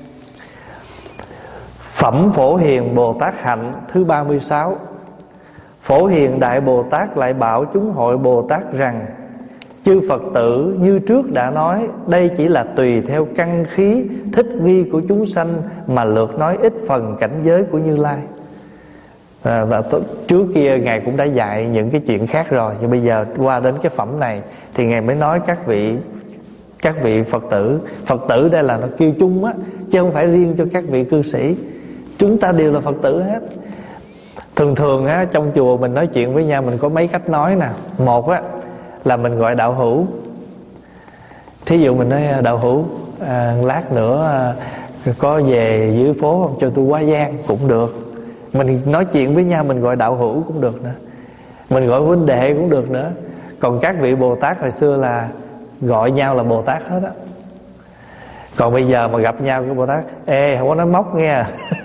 Phẩm Phổ Hiền Bồ Tát hạnh thứ ba mươi sáu. Phổ Hiền Đại Bồ Tát lại bảo chúng hội Bồ Tát rằng: chư Phật tử như trước đã nói, đây chỉ là tùy theo căn khí thích nghi của chúng sanh mà lược nói ít phần cảnh giới của Như Lai. à, Và trước kia Ngài cũng đã dạy những cái chuyện khác rồi, nhưng bây giờ qua đến cái phẩm này thì Ngài mới nói các vị các vị Phật tử. Phật tử đây là nó kêu chung á, chứ không phải riêng cho các vị cư sĩ. Chúng ta đều là Phật tử hết. Thường thường á, trong chùa mình nói chuyện với nhau mình có mấy cách nói nè. Một á là mình gọi đạo hữu. Thí dụ mình nói: đạo hữu, à, lát nữa à, có về dưới phố không, cho tôi qua giang cũng được. Mình nói chuyện với nhau mình gọi đạo hữu cũng được nữa. Mình gọi huynh đệ cũng được nữa. Còn các vị Bồ Tát hồi xưa là gọi nhau là Bồ Tát hết á. Còn bây giờ mà gặp nhau cái Bồ Tát: ê, không có nói móc nghe.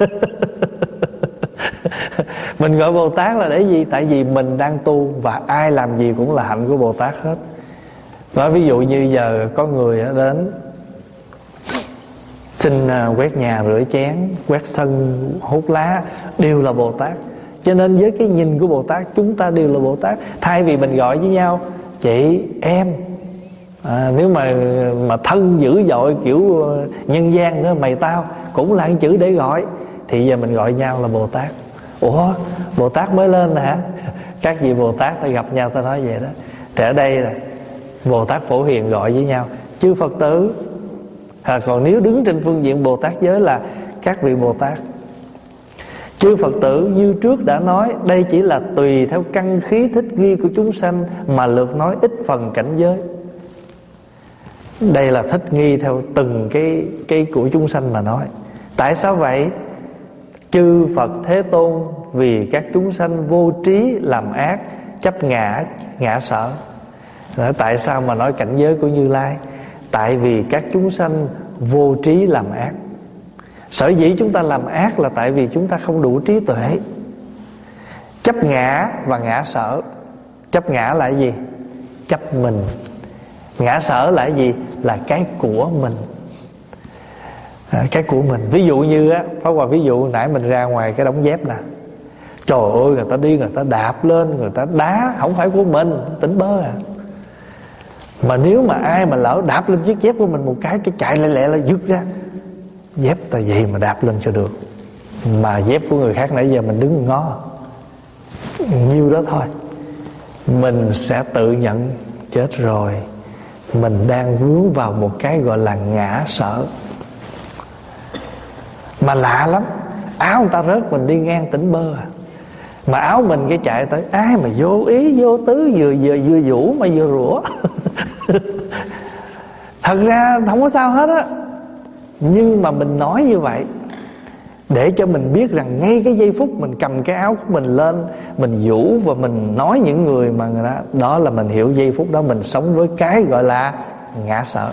Mình gọi Bồ Tát là để gì? Tại vì mình đang tu, và ai làm gì cũng là hạnh của Bồ Tát hết. Nói ví dụ như giờ có người đến xin quét nhà, rửa chén, quét sân, hút lá, đều là Bồ Tát. Cho nên với cái nhìn của Bồ Tát, chúng ta đều là Bồ Tát. Thay vì mình gọi với nhau chị, em, à, nếu mà mà thân dữ dội kiểu nhân gian nữa, mày tao, cũng là một chữ để gọi. Thì giờ mình gọi nhau là Bồ Tát. Ủa, Bồ Tát mới lên hả? Các vị Bồ Tát ta gặp nhau ta nói vậy đó. Thì ở đây là Bồ Tát Phổ Hiền gọi với nhau chư Phật tử. à, Còn nếu đứng trên phương diện Bồ Tát giới là các vị Bồ Tát. Chư Phật tử như trước đã nói, đây chỉ là tùy theo căn khí thích nghi của chúng sanh mà lược nói ít phần cảnh giới. Đây là thích nghi theo từng cái, cái của chúng sanh mà nói. Tại sao vậy? Chư Phật Thế Tôn vì các chúng sanh vô trí làm ác, chấp ngã, ngã sở. Đó, tại sao mà nói cảnh giới của Như Lai? Tại vì các chúng sanh vô trí làm ác. Sở dĩ chúng ta làm ác là tại vì chúng ta không đủ trí tuệ. Chấp ngã và ngã sở. Chấp ngã là cái gì? Chấp mình. Ngã sở là cái gì? Là cái của mình. À, cái của mình. Ví dụ như á, Pháp Hòa ví dụ nãy mình ra ngoài cái đống dép nè. Trời ơi, người ta đi, người ta đạp lên, người ta đá, không phải của mình, tỉnh bơ à. Mà nếu mà ai mà lỡ đạp lên chiếc dép của mình một cái, cái chạy lẹ lẹ là giật ra. Dép ta gì mà đạp lên cho được. Mà dép của người khác nãy giờ mình đứng ngó nhiêu đó thôi, mình sẽ tự nhận chết rồi. Mình đang vướng vào một cái gọi là ngã sở. Mà lạ lắm, áo người ta rớt mình đi ngang tỉnh bơ à. Mà áo mình cái chạy tới, ai mà vô ý vô tứ, vừa vừa vừa vũ mà vừa rủa. Thật ra không có sao hết á. Nhưng mà mình nói như vậy để cho mình biết rằng ngay cái giây phút mình cầm cái áo của mình lên, mình vũ và mình nói những người mà người ta, đó là mình hiểu giây phút đó mình sống với cái gọi là ngã sở.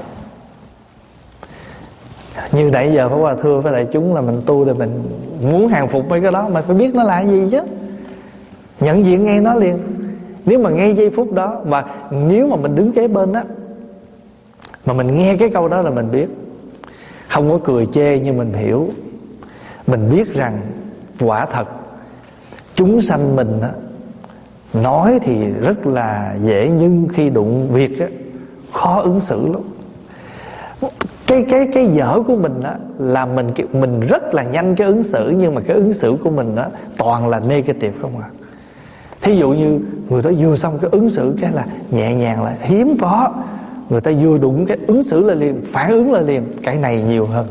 Như nãy giờ Pháp Hòa thưa với đại chúng là mình tu để mình muốn hàng phục mấy cái đó, mà phải biết nó là gì chứ. Nhận diện ngay nó liền. Nếu mà ngay giây phút đó, và nếu mà mình đứng kế bên đó mà mình nghe cái câu đó là mình biết. Không có cười chê, nhưng mình hiểu. Mình biết rằng quả thật chúng sanh mình á, nói thì rất là dễ, nhưng khi đụng việc á, khó ứng xử lắm. Cái cái cái dở của mình á là mình mình rất là nhanh cái ứng xử, nhưng mà cái ứng xử của mình á toàn là negative không à. Thí dụ như người ta vừa xong cái ứng xử cái là nhẹ nhàng, là hiếm có. Người ta vừa đụng cái ứng xử là liền, phản ứng là liền. Cái này nhiều hơn.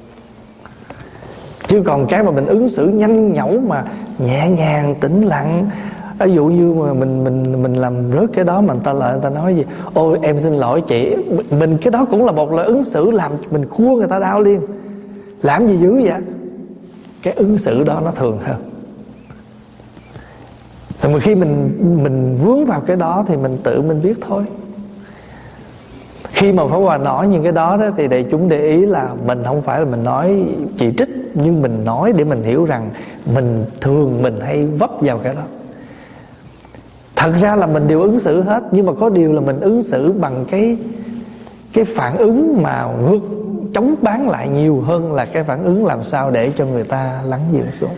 Chứ còn cái mà mình ứng xử nhanh nhẩu mà nhẹ nhàng, tĩnh lặng. Ví dụ như mà mình mình mình làm rớt cái đó mà người ta lại người ta nói gì, ôi em xin lỗi chị, mình cái đó cũng là một lời ứng xử làm mình khua người ta đau liền. Làm gì dữ vậy? Cái ứng xử đó nó thường hơn. Mà khi mình mình vướng vào cái đó thì mình tự mình biết thôi. Khi mà Pháp Hòa nói những cái đó, đó thì đại chúng để ý là mình không phải là mình nói chỉ trích, nhưng mình nói để mình hiểu rằng mình thường mình hay vấp vào cái đó. Thật ra là mình đều ứng xử hết, nhưng mà có điều là mình ứng xử bằng cái cái phản ứng mà ngược chống bán lại nhiều hơn là cái phản ứng làm sao để cho người ta lắng dịu xuống.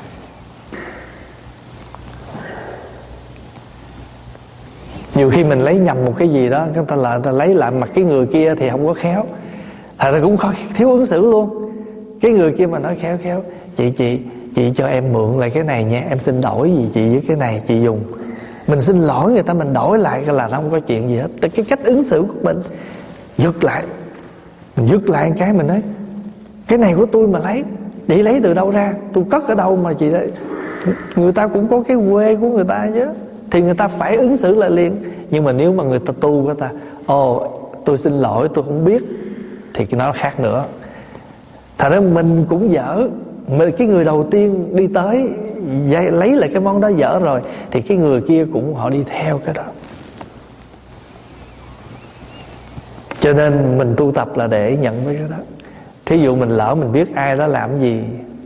Nhiều khi mình lấy nhầm một cái gì đó, người ta lại ta lấy lại mặt cái người kia thì không có khéo, thật ra cũng khó, thiếu ứng xử luôn. Cái người kia mà nói khéo khéo, chị chị chị cho em mượn lại cái này nha, em xin đổi gì chị với cái này chị dùng. Mình xin lỗi người ta, mình đổi lại là nó không có chuyện gì hết. Cái cách ứng xử của mình giật lại, mình giật lại cái mình nói cái này của tôi mà lấy, để lấy từ đâu ra, tôi cất ở đâu mà chị đấy. Người ta cũng có cái quê của người ta chứ, thì người ta phải ứng xử lại liền. Nhưng mà nếu mà người ta tu người ta ồ tôi xin lỗi tôi không biết, thì cái nó khác nữa. Thật ra mình cũng dở. Mình cái người đầu tiên đi tới lấy lại cái món đó dở rồi, thì cái người kia cũng họ đi theo cái đó. Cho nên mình tu tập là để nhận với cái đó. Thí dụ mình lỡ mình biết ai đó làm gì.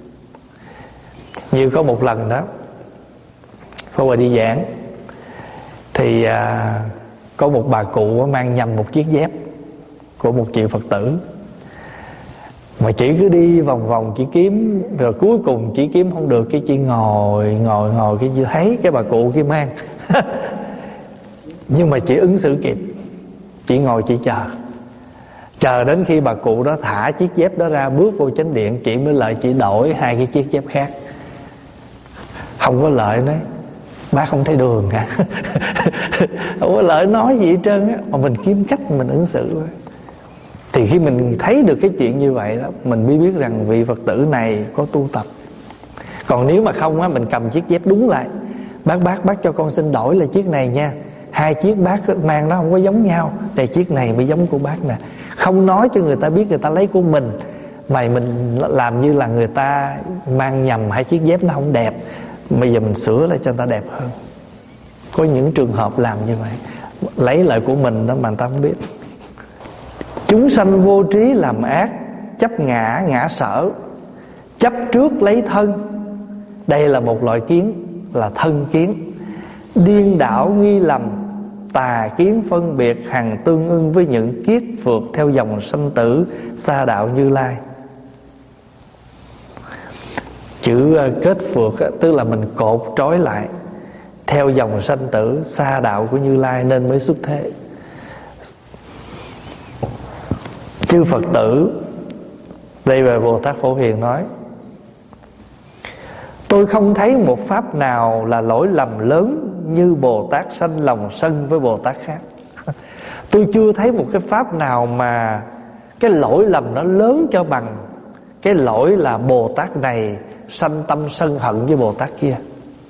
Như có một lần đó Pháp Hòa đi giảng, thì à, có một bà cụ mang nhầm một chiếc dép của một chị Phật tử, mà chị cứ đi vòng vòng chị kiếm, rồi cuối cùng chị kiếm không được, cái chị ngồi ngồi ngồi cái chị thấy cái bà cụ kia mang nhưng mà chị ứng xử kịp, chị ngồi chị chờ chờ đến khi bà cụ đó thả chiếc dép đó ra bước vô chánh điện, chị mới lại chị đổi hai cái chiếc dép khác. Không có lợi nói bác không thấy đường cả không có lợi nói gì hết trơn á, mà mình kiếm cách mình ứng xử thôi. Thì khi mình thấy được cái chuyện như vậy đó, mình mới biết rằng vị Phật tử này có tu tập. Còn nếu mà không á, mình cầm chiếc dép đúng lại, bác bác bác cho con xin đổi là chiếc này nha, hai chiếc bác mang nó không có giống nhau, thì chiếc này mới giống của bác nè. Không nói cho người ta biết người ta lấy của mình, mà mình làm như là người ta mang nhầm hai chiếc dép nó không đẹp, bây giờ mình sửa lại cho người ta đẹp hơn. Có những trường hợp làm như vậy, lấy lại của mình đó mà người ta không biết. Chúng sanh vô trí làm ác, chấp ngã ngã sở, chấp trước lấy thân. Đây là một loại kiến, là thân kiến. Điên đảo nghi lầm, tà kiến phân biệt, hằng tương ưng với những kiết phượt theo dòng sanh tử, sa đạo Như Lai. Chữ kết phượt tức là mình cột trói lại theo dòng sanh tử, sa đạo của Như Lai nên mới xuất thế. Chư Phật tử, đây về Bồ Tát Phổ Hiền nói: tôi không thấy một pháp nào là lỗi lầm lớn như Bồ Tát sanh lòng sân với Bồ Tát khác. Tôi chưa thấy một cái pháp nào mà cái lỗi lầm nó lớn cho bằng cái lỗi là Bồ Tát này sanh tâm sân hận với Bồ Tát kia.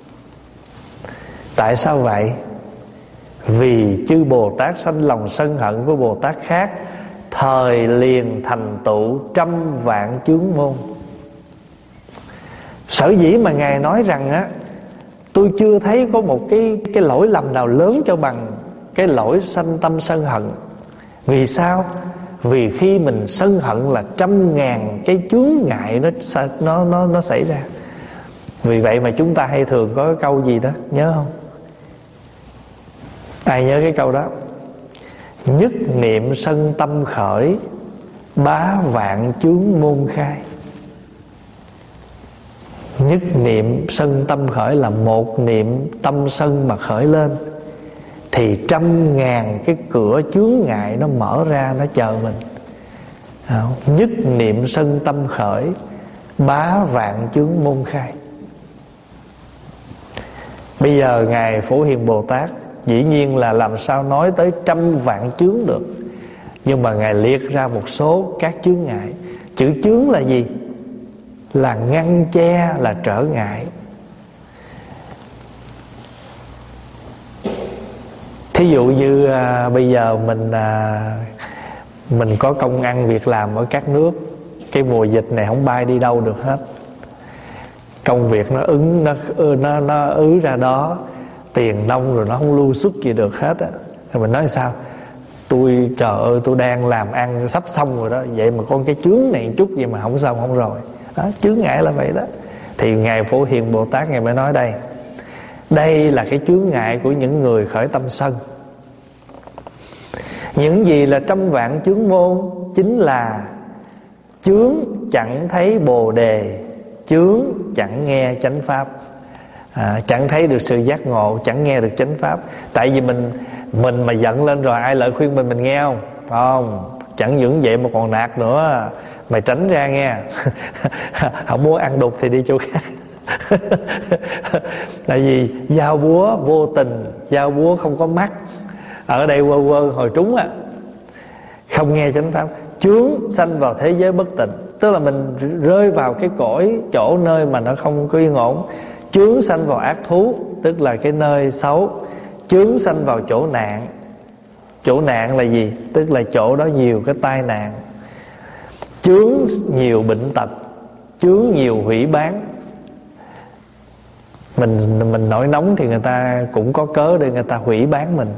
Tại sao vậy? Vì chư Bồ Tát sanh lòng sân hận với Bồ Tát khác, thời liền thành tựu trăm vạn chướng môn. Sở dĩ mà Ngài nói rằng á, tôi chưa thấy có một cái, cái lỗi lầm nào lớn cho bằng cái lỗi sanh tâm sân hận. Vì sao? Vì khi mình sân hận là trăm ngàn cái chướng ngại nó nó nó nó xảy ra. Vì vậy mà chúng ta hay thường có cái câu gì đó, nhớ không? Ai nhớ cái câu đó? Nhất niệm sân tâm khởi, bá vạn chướng môn khai. Nhất niệm sân tâm khởi là một niệm tâm sân mà khởi lên, thì trăm ngàn cái cửa chướng ngại nó mở ra, nó chờ mình. Nhất niệm sân tâm khởi, bá vạn chướng môn khai. Bây giờ Ngài Phổ Hiền Bồ Tát dĩ nhiên là làm sao nói tới trăm vạn chướng được, nhưng mà Ngài liệt ra một số các chướng ngại. Chữ chướng là gì? Là ngăn che, là trở ngại. Thí dụ như à, bây giờ mình à, mình có công ăn việc làm ở các nước, cái mùa dịch này không bay đi đâu được hết, công việc nó ứng nó nó nó ứ ra đó, tiền nông rồi nó không lưu xuất gì được hết á. Rồi mình nói sao? Tôi trời ơi, tôi đang làm ăn sắp xong rồi đó, vậy mà con cái chướng này một chút vậy mà không xong không rồi đó. Chướng ngại là vậy đó. Thì Ngài Phổ Hiền Bồ Tát Ngài mới nói đây, đây là cái chướng ngại của những người khởi tâm sân. Những gì là trăm vạn chướng môn? Chính là chướng chẳng thấy Bồ Đề, chướng chẳng nghe chánh pháp. à, Chẳng thấy được sự giác ngộ, chẳng nghe được chánh pháp. Tại vì mình Mình mà giận lên rồi ai lợi khuyên mình mình nghe không? Không. Chẳng những vậy mà còn nạt nữa. Mày tránh ra nghe. Không muốn ăn đục thì đi chỗ khác. Tại vì dao búa vô tình, dao búa không có mắt. Ở đây quơ quơ hồi trúng á. Không nghe chánh pháp. Chướng sanh vào thế giới bất tịnh. Tức là mình rơi vào cái cõi chỗ nơi mà nó không có yên ổn. Chướng sanh vào ác thú, tức là cái nơi xấu. Chướng sanh vào chỗ nạn. Chỗ nạn là gì? Tức là chỗ đó nhiều cái tai nạn. Chướng nhiều bệnh tật, chướng nhiều hủy bán. Mình mình nổi nóng thì người ta cũng có cớ để người ta hủy bán mình.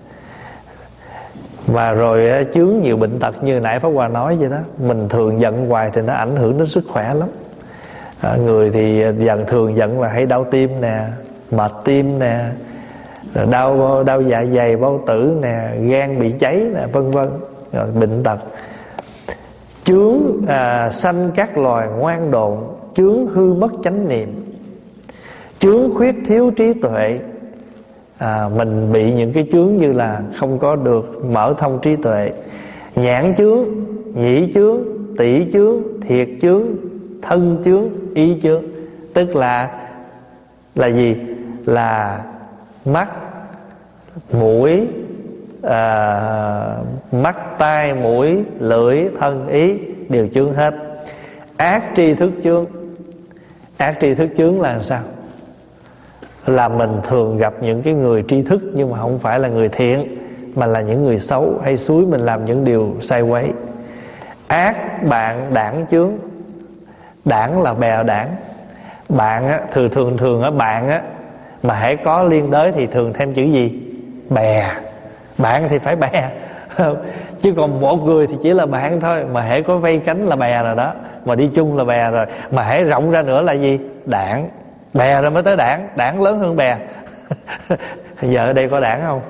Và rồi chướng nhiều bệnh tật như nãy Pháp Hòa nói vậy đó. Mình thường giận hoài thì nó ảnh hưởng đến sức khỏe lắm. à, Người thì dần thường giận là hay đau tim nè, mệt tim nè, đau đau dạ dày bao tử nè, gan bị cháy nè, vân vân. Rồi bệnh tật. Chướng à, sanh các loài ngoan độn, chướng hư mất chánh niệm, chướng khuyết thiếu trí tuệ. à, Mình bị những cái chướng như là không có được mở thông trí tuệ. Nhãn chướng, nhĩ chướng, tỷ chướng, thiệt chướng, thân chướng, ý chướng. Tức là Là gì? Là mắt, mũi, à, mắt, tai, mũi, lưỡi, thân, ý đều chướng hết. Ác tri thức chướng. Ác tri thức chướng là sao? Là mình thường gặp những cái người tri thức nhưng mà không phải là người thiện, mà là những người xấu hay xúi mình làm những điều sai quấy. Ác bạn đảng chướng. Đảng là bè đảng. Bạn á, thường thường thường á, bạn á mà hãy có liên đới thì thường thêm chữ gì? Bè. Bạn thì phải bè. Chứ còn một người thì chỉ là bạn thôi. Mà hãy có vây cánh là bè rồi đó. Mà đi chung là bè rồi. Mà hãy rộng ra nữa là gì? Đảng. Bè rồi mới tới đảng. Đảng lớn hơn bè. Giờ ở đây có đảng không?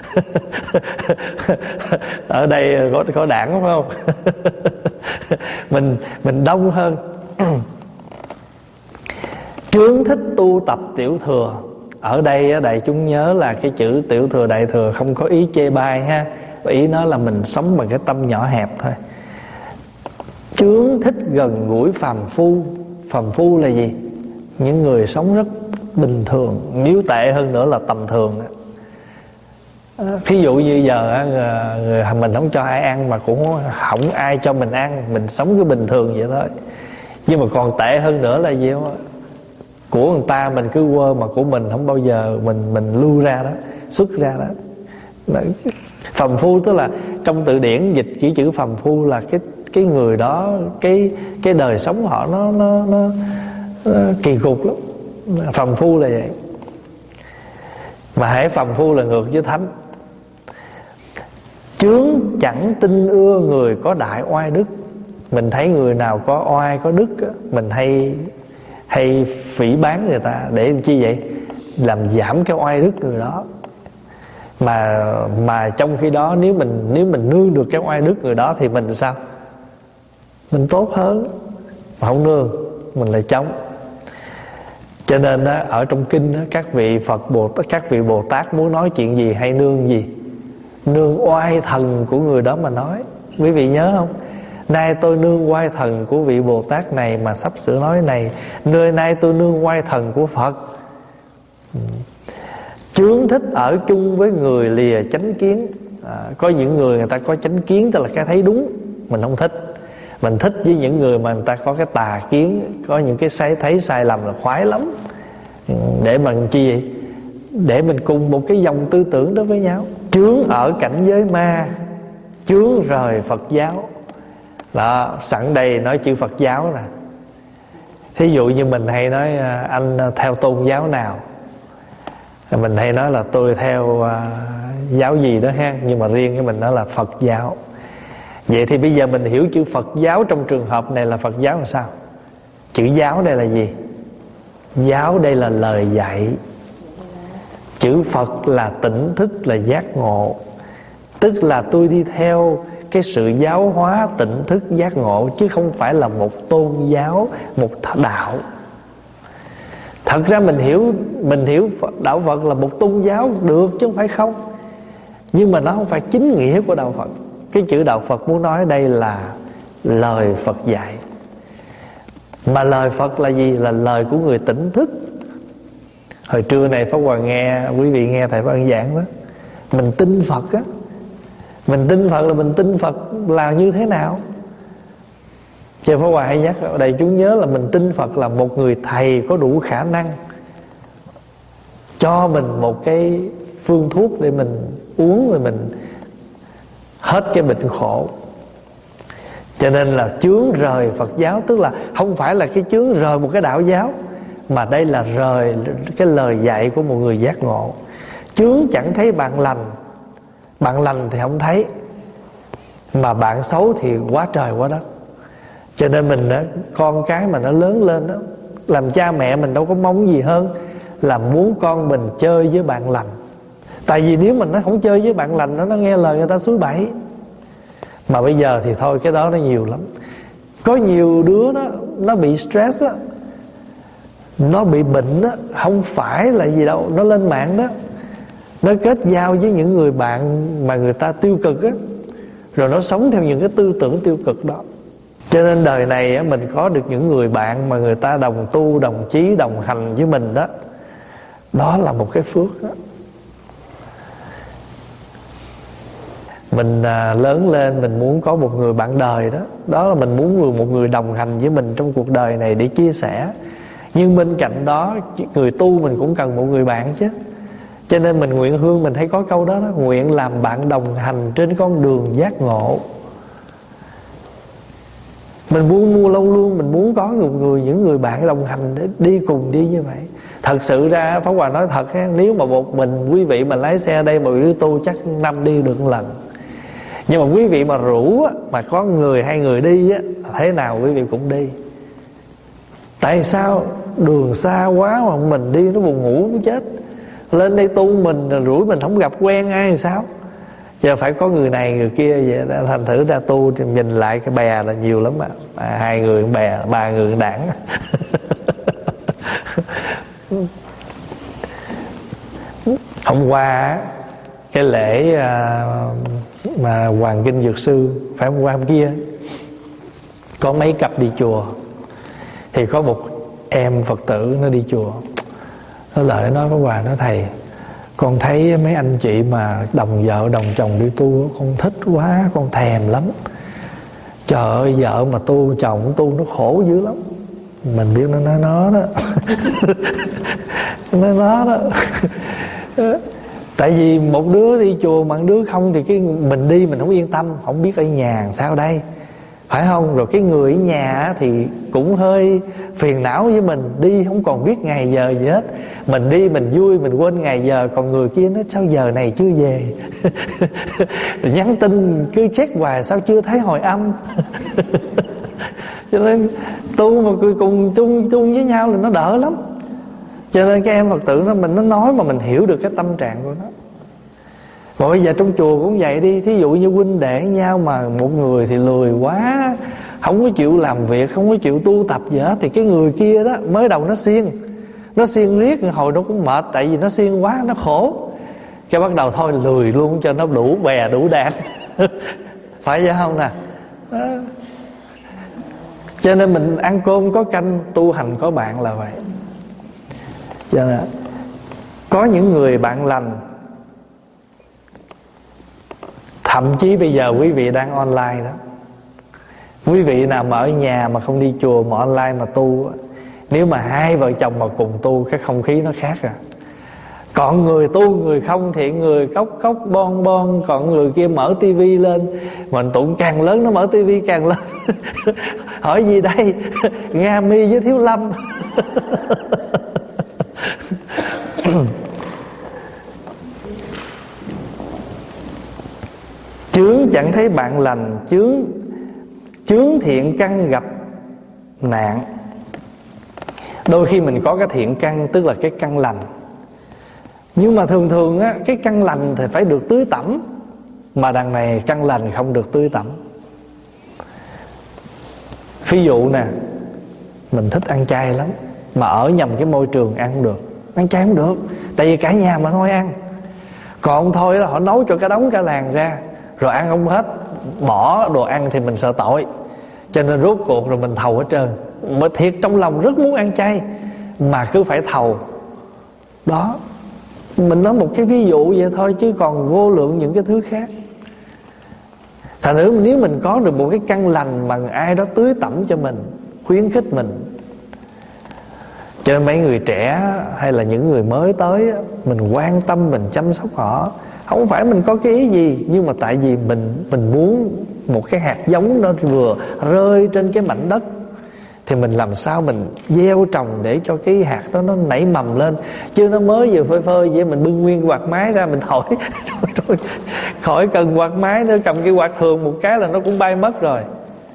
Ở đây có, có đảng phải không? Mình mình đông hơn. Chướng thích tu tập tiểu thừa. Ở đây đại chúng nhớ là cái chữ tiểu thừa đại thừa không có ý chê bai ha. Ý nó là mình sống bằng cái tâm nhỏ hẹp thôi. Chướng thích gần gũi phàm phu. Phàm phu là gì? Những người sống rất bình thường, nếu tệ hơn nữa là tầm thường. Ví dụ như giờ người, mình không cho ai ăn mà cũng không ai cho mình ăn, mình sống cái bình thường vậy thôi. Nhưng mà còn tệ hơn nữa là gì không? Của người ta mình cứ quơ mà của mình không bao giờ mình mình lưu ra đó, xuất ra đó. Phàm phu tức là trong từ điển dịch chỉ chữ phàm phu là cái cái người đó, cái cái đời sống họ nó nó nó, nó kỳ cục lắm. Phàm phu là vậy. Mà hãy phàm phu là ngược với thánh. Chướng chẳng tin ưa người có đại oai đức. Mình thấy người nào có oai có đức á, mình hay hay phỉ báng người ta. Để làm chi vậy? Làm giảm cái oai đức người đó. Mà mà trong khi đó nếu mình nếu mình nương được cái oai đức người đó thì mình sao? Mình tốt hơn. Mà không nương, mình lại chống. Cho nên đó, ở trong kinh đó, các vị Phật Bồ Tát, các vị Bồ Tát muốn nói chuyện gì hay nương gì? Nương oai thần của người đó mà nói. Quý vị nhớ không? Nay tôi nương oai thần của vị Bồ Tát này mà sắp sửa nói này. Nơi nay tôi nương oai thần của Phật. Chướng thích ở chung với người lìa chánh kiến. à, Có những người người ta có chánh kiến, tức là cái thấy đúng, mình không thích. Mình thích với những người mà người ta có cái tà kiến, có những cái sai, thấy sai lầm là khoái lắm. Để mà chi vậy? Để mình cùng một cái dòng tư tưởng đó với nhau. Chướng ở cảnh giới ma, chướng rời Phật giáo. Đó, sẵn đây nói chữ Phật giáo nè. Thí dụ như mình hay nói anh theo tôn giáo nào, Mình hay nói là tôi theo uh, giáo gì đó ha, nhưng mà riêng cái mình nói là Phật giáo. Vậy thì bây giờ mình hiểu chữ Phật giáo trong trường hợp này là Phật giáo là sao? Chữ giáo đây là gì? Giáo đây là lời dạy. Chữ Phật là tỉnh thức, là giác ngộ. Tức là tôi đi theo cái sự giáo hóa tỉnh thức giác ngộ, chứ không phải là một tôn giáo, một đạo. Thật ra mình hiểu Mình hiểu đạo Phật là một tôn giáo được, chứ không phải không. Nhưng mà nó không phải chính nghĩa của đạo Phật. Cái chữ đạo Phật muốn nói đây là lời Phật dạy. Mà lời Phật là gì? Là lời của người tỉnh thức. Hồi trưa này Pháp Hòa nghe, quý vị nghe thầy Pháp giảng đó, mình tin Phật á. Mình tin Phật là mình tin Phật là như thế nào? Chứ Pháp Hòa hay nhắc ở đây chúng nhớ là mình tin Phật là một người thầy có đủ khả năng cho mình một cái phương thuốc để mình uống, rồi mình hết cái bệnh khổ. Cho nên là chướng rời Phật giáo, tức là không phải là cái chướng rời một cái đạo giáo, mà đây là rời cái lời dạy của một người giác ngộ. Chướng chẳng thấy bạn lành, bạn lành thì không thấy, mà bạn xấu thì quá trời quá đất. Cho nên mình đó, con cái mà nó lớn lên đó, làm cha mẹ mình đâu có mong gì hơn là muốn con mình chơi với bạn lành. Tại vì nếu mình nó không chơi với bạn lành, nó nó nghe lời người ta suối bẫy. Mà bây giờ thì thôi, cái đó nó nhiều lắm. Có nhiều đứa đó, nó bị stress á, nó bị bệnh á, không phải là gì đâu, nó lên mạng đó, nó kết giao với những người bạn mà người ta tiêu cực á, rồi nó sống theo những cái tư tưởng tiêu cực đó. Cho nên đời này á, mình có được những người bạn mà người ta đồng tu, đồng chí, đồng hành với mình đó, đó là một cái phước đó. Mình à, lớn lên mình muốn có một người bạn đời đó. Đó là mình muốn một người đồng hành với mình trong cuộc đời này để chia sẻ. Nhưng bên cạnh đó, người tu mình cũng cần một người bạn chứ. Cho nên mình nguyện hương mình hay có câu đó, đó: nguyện làm bạn đồng hành trên con đường giác ngộ. Mình muốn mua lâu luôn, mình muốn có một người, những người bạn đồng hành để đi cùng đi như vậy. Thật sự ra Pháp Hòa nói thật ha, nếu mà một mình quý vị mà lái xe đây mà quý tu chắc năm đi được một lần. Nhưng mà quý vị mà rủ á, mà có người hai người đi á, thế nào quý vị cũng đi. Tại sao? Đường xa quá mà mình đi nó buồn ngủ muốn chết. Lên đây tu mình rủi mình không gặp quen ai thì sao? Chứ phải có người này người kia vậy đó. Thành thử ra tu thì nhìn lại cái bè là nhiều lắm mà, à, hai người bè, ba người đảng. Hôm qua cái lễ à, mà Hoàng Kinh Dược Sư, phải hôm qua hôm kia, có mấy cặp đi chùa. Thì có một em Phật tử nó đi chùa, nó lại nói với Hòa, nói: thầy, con thấy mấy anh chị mà đồng vợ đồng chồng đi tu, con thích quá, con thèm lắm. Trời ơi, vợ mà tu, chồng tu nó khổ dữ lắm. Mình biết nó nói nó đó. Nói nó đó. Tại vì một đứa đi chùa mà một đứa không thì cái mình đi mình không yên tâm, không biết ở nhà sao đây, phải không? Rồi cái người ở nhà thì cũng hơi phiền não với mình, đi không còn biết ngày giờ gì hết. Mình đi mình vui, mình quên ngày giờ, còn người kia nói sao giờ này chưa về. Rồi nhắn tin cứ check hoài sao chưa thấy hồi âm. Cho nên tu mà cùng chung chung với nhau là nó đỡ lắm. Cho nên cái em Phật tử nó mình nó nói mà mình hiểu được cái tâm trạng của nó. Mà bây giờ trong chùa cũng vậy đi. Thí dụ như huynh đệ nhau mà một người thì lười quá, không có chịu làm việc, không có chịu tu tập gì hết, thì cái người kia đó mới đầu nó siêng, nó siêng riết, hồi nó cũng mệt. Tại vì nó siêng quá, nó khổ, cái bắt đầu thôi lười luôn cho nó đủ bè đủ đạn. Phải vậy không nè? Đó. Cho nên mình ăn cơm có canh, tu hành có bạn là vậy. Cho nên có những người bạn lành. Thậm chí bây giờ quý vị đang online đó, quý vị nào mà ở nhà mà không đi chùa mà online mà tu, nếu mà hai vợ chồng mà cùng tu, cái không khí nó khác à. Còn người tu người không thì người cốc cốc bon bon, còn người kia mở tivi lên, mình tụng càng lớn nó mở tivi càng lớn. Hỏi gì đây? Nga Mi với Thiếu Lâm. chướng chẳng thấy bạn lành, chướng chướng thiện căn gặp nạn. Đôi khi mình có cái thiện căn, tức là cái căn lành, nhưng mà thường thường á, cái căn lành thì phải được tưới tẩm, mà đằng này căn lành không được tưới tẩm. Ví dụ nè, mình thích ăn chay lắm, mà ở nhầm cái môi trường ăn không được. Ăn chay không được, tại vì cả nhà mà thôi ăn. Còn thôi là họ nấu cho cả đống cả làng ra, rồi ăn không hết, bỏ đồ ăn thì mình sợ tội, cho nên rốt cuộc rồi mình thầu hết trơn. Mà thiệt trong lòng rất muốn ăn chay, mà cứ phải thầu. Đó, mình nói một cái ví dụ vậy thôi, chứ còn vô lượng những cái thứ khác. Thành thử nếu mình có được một cái căn lành mà ai đó tưới tẩm cho mình, khuyến khích mình. Cho nên mấy người trẻ hay là những người mới tới, mình quan tâm, mình chăm sóc họ. Không phải mình có cái ý gì, nhưng mà tại vì mình mình muốn một cái hạt giống nó vừa rơi trên cái mảnh đất, thì mình làm sao mình gieo trồng để cho cái hạt đó nó nảy mầm lên. Chứ nó mới vừa phơi phơi vậy, mình bưng nguyên quạt máy ra mình thổi khỏi cần quạt máy nữa, cầm cái quạt thường một cái là nó cũng bay mất rồi.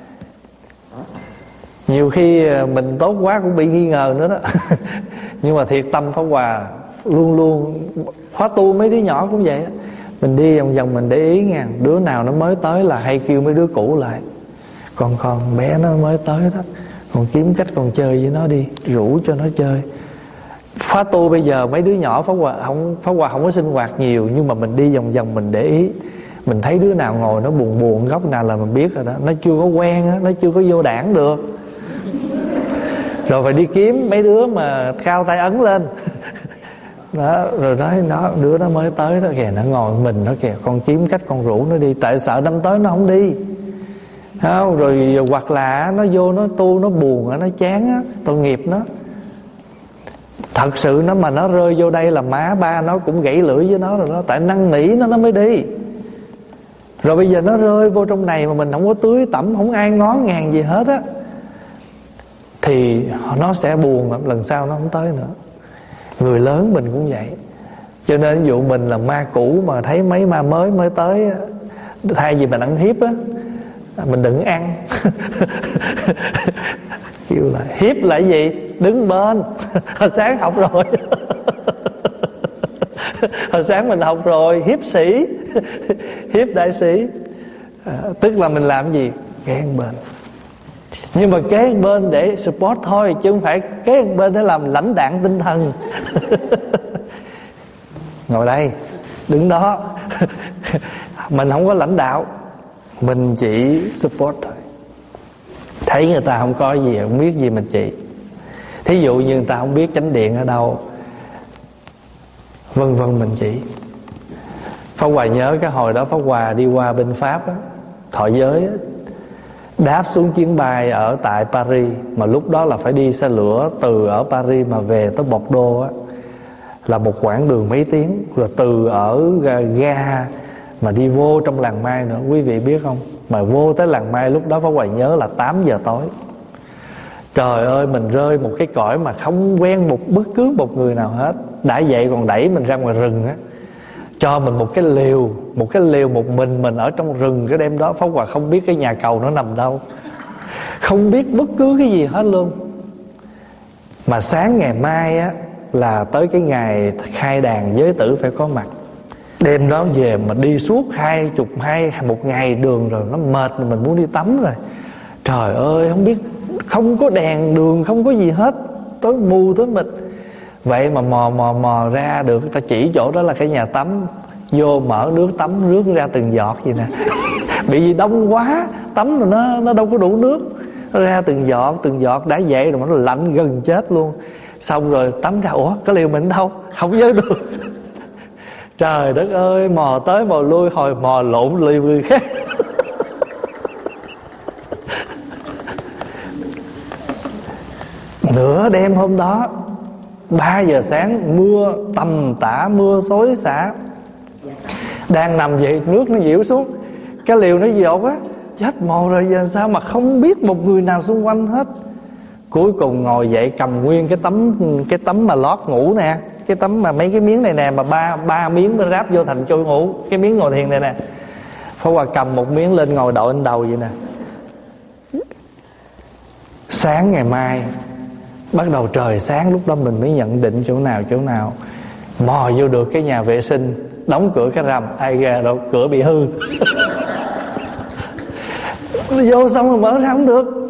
Nhiều khi mình tốt quá cũng bị nghi ngờ nữa đó. Nhưng mà thiệt tâm Pháp Hòa luôn luôn, khóa tu mấy đứa nhỏ cũng vậy. Mình đi vòng vòng mình để ý nha, đứa nào nó mới tới là hay kêu mấy đứa cũ lại: Con con bé nó mới tới đó, còn kiếm cách còn chơi với nó đi, rủ cho nó chơi. Khóa tu bây giờ mấy đứa nhỏ Pháp Hòa không, Pháp Hòa không có sinh hoạt nhiều, nhưng mà mình đi vòng vòng mình để ý, mình thấy đứa nào ngồi nó buồn buồn góc nào là mình biết rồi đó. Nó chưa có quen á, nó chưa có vô đảng được. Rồi phải đi kiếm mấy đứa mà cao tay ấn lên. Đó, rồi nói nó, đứa nó mới tới đó kìa, nó ngồi mình nó kìa, con kiếm cách con rủ nó đi, tại sợ năm tới nó không đi. Không? Rồi hoặc là nó vô nó tu nó buồn, nó chán, tội nghiệp nó. Thật sự nó mà nó rơi vô đây là má ba nó cũng gãy lưỡi với nó rồi đó, tại năn nỉ nó nó mới đi. Rồi bây giờ nó rơi vô trong này mà mình không có tưới tẩm, không ai ngó ngàng gì hết á, thì nó sẽ buồn lắm, lần sau nó không tới nữa. Người lớn mình cũng vậy. Cho nên ví dụ mình là ma cũ mà thấy mấy ma mới mới tới, thay vì mình ăn hiếp á, mình đừng ăn. Kêu là hiếp là gì? Đứng bên. Hồi sáng học rồi. Hồi sáng mình học rồi, hiếp sĩ, hiếp đại sĩ. À, tức là mình làm gì? Kế bên. Nhưng mà kế bên để support thôi, chứ không phải kế bên để làm lãnh đạn tinh thần. Ngồi đây, đứng đó. Mình không có lãnh đạo, mình chỉ support thôi. Thấy người ta không có gì, không biết gì mình chỉ. Thí dụ như người ta không biết chánh điện ở đâu, vân vân mình chỉ. Pháp Hòa nhớ cái hồi đó Pháp Hòa đi qua bên Pháp á, thọ giới á, đáp xuống chuyến bay ở tại Paris, mà lúc đó là phải đi xe lửa từ ở Paris mà về tới Bordeaux á, là một quãng đường mấy tiếng. Rồi từ ở ga mà đi vô trong làng Mai nữa, quý vị biết không? Mà vô tới làng Mai lúc đó Pháp Hòa nhớ là tám giờ tối. Trời ơi, mình rơi một cái cõi mà không quen một bất cứ một người nào hết. Đã vậy còn đẩy mình ra ngoài rừng á, cho mình một cái liều, một cái liều một mình mình ở trong rừng. Cái đêm đó Pháp Hòa không biết cái nhà cầu nó nằm đâu, không biết bất cứ cái gì hết luôn. Mà sáng ngày mai á là tới cái ngày khai đàn giới tử phải có mặt. Đêm đó về mà đi suốt hai chục hai một ngày đường rồi, nó mệt rồi, mình muốn đi tắm rồi. Trời ơi, không biết, không có đèn đường, không có gì hết, tối mù tối mịt. Vậy mà mò mò mò ra được, người ta chỉ chỗ đó là cái nhà tắm. Vô mở nước tắm, rước ra từng giọt vậy nè. Bị gì đông quá, tắm rồi nó nó đâu có đủ nước, nó ra từng giọt từng giọt. Đã vậy rồi mà nó lạnh gần chết luôn. Xong rồi tắm ra, ủa cái liều mình đâu, không nhớ được. Trời đất ơi, mò tới mò lui, hồi mò lộn lì người khác. Nửa đêm hôm đó, ba giờ sáng, mưa tầm tã, mưa xối xả. Đang nằm vậy, nước nó nhiễu xuống, cái liều nó dột á, chết mồ rồi, giờ sao mà không biết một người nào xung quanh hết. Cuối cùng ngồi dậy cầm nguyên cái tấm cái tấm mà lót ngủ nè, cái tấm mà mấy cái miếng này nè, mà ba ba miếng mới ráp vô thành chôi ngủ, cái miếng ngồi thiền này nè. Pháp Hòa cầm một miếng lên ngồi đội lên đầu vậy nè. Sáng ngày mai bắt đầu trời sáng, lúc đó mình mới nhận định chỗ nào chỗ nào. Mò vô được cái nhà vệ sinh, đóng cửa cái rầm, ai ra đâu, cửa bị hư. Vô xong rồi mở ra không được.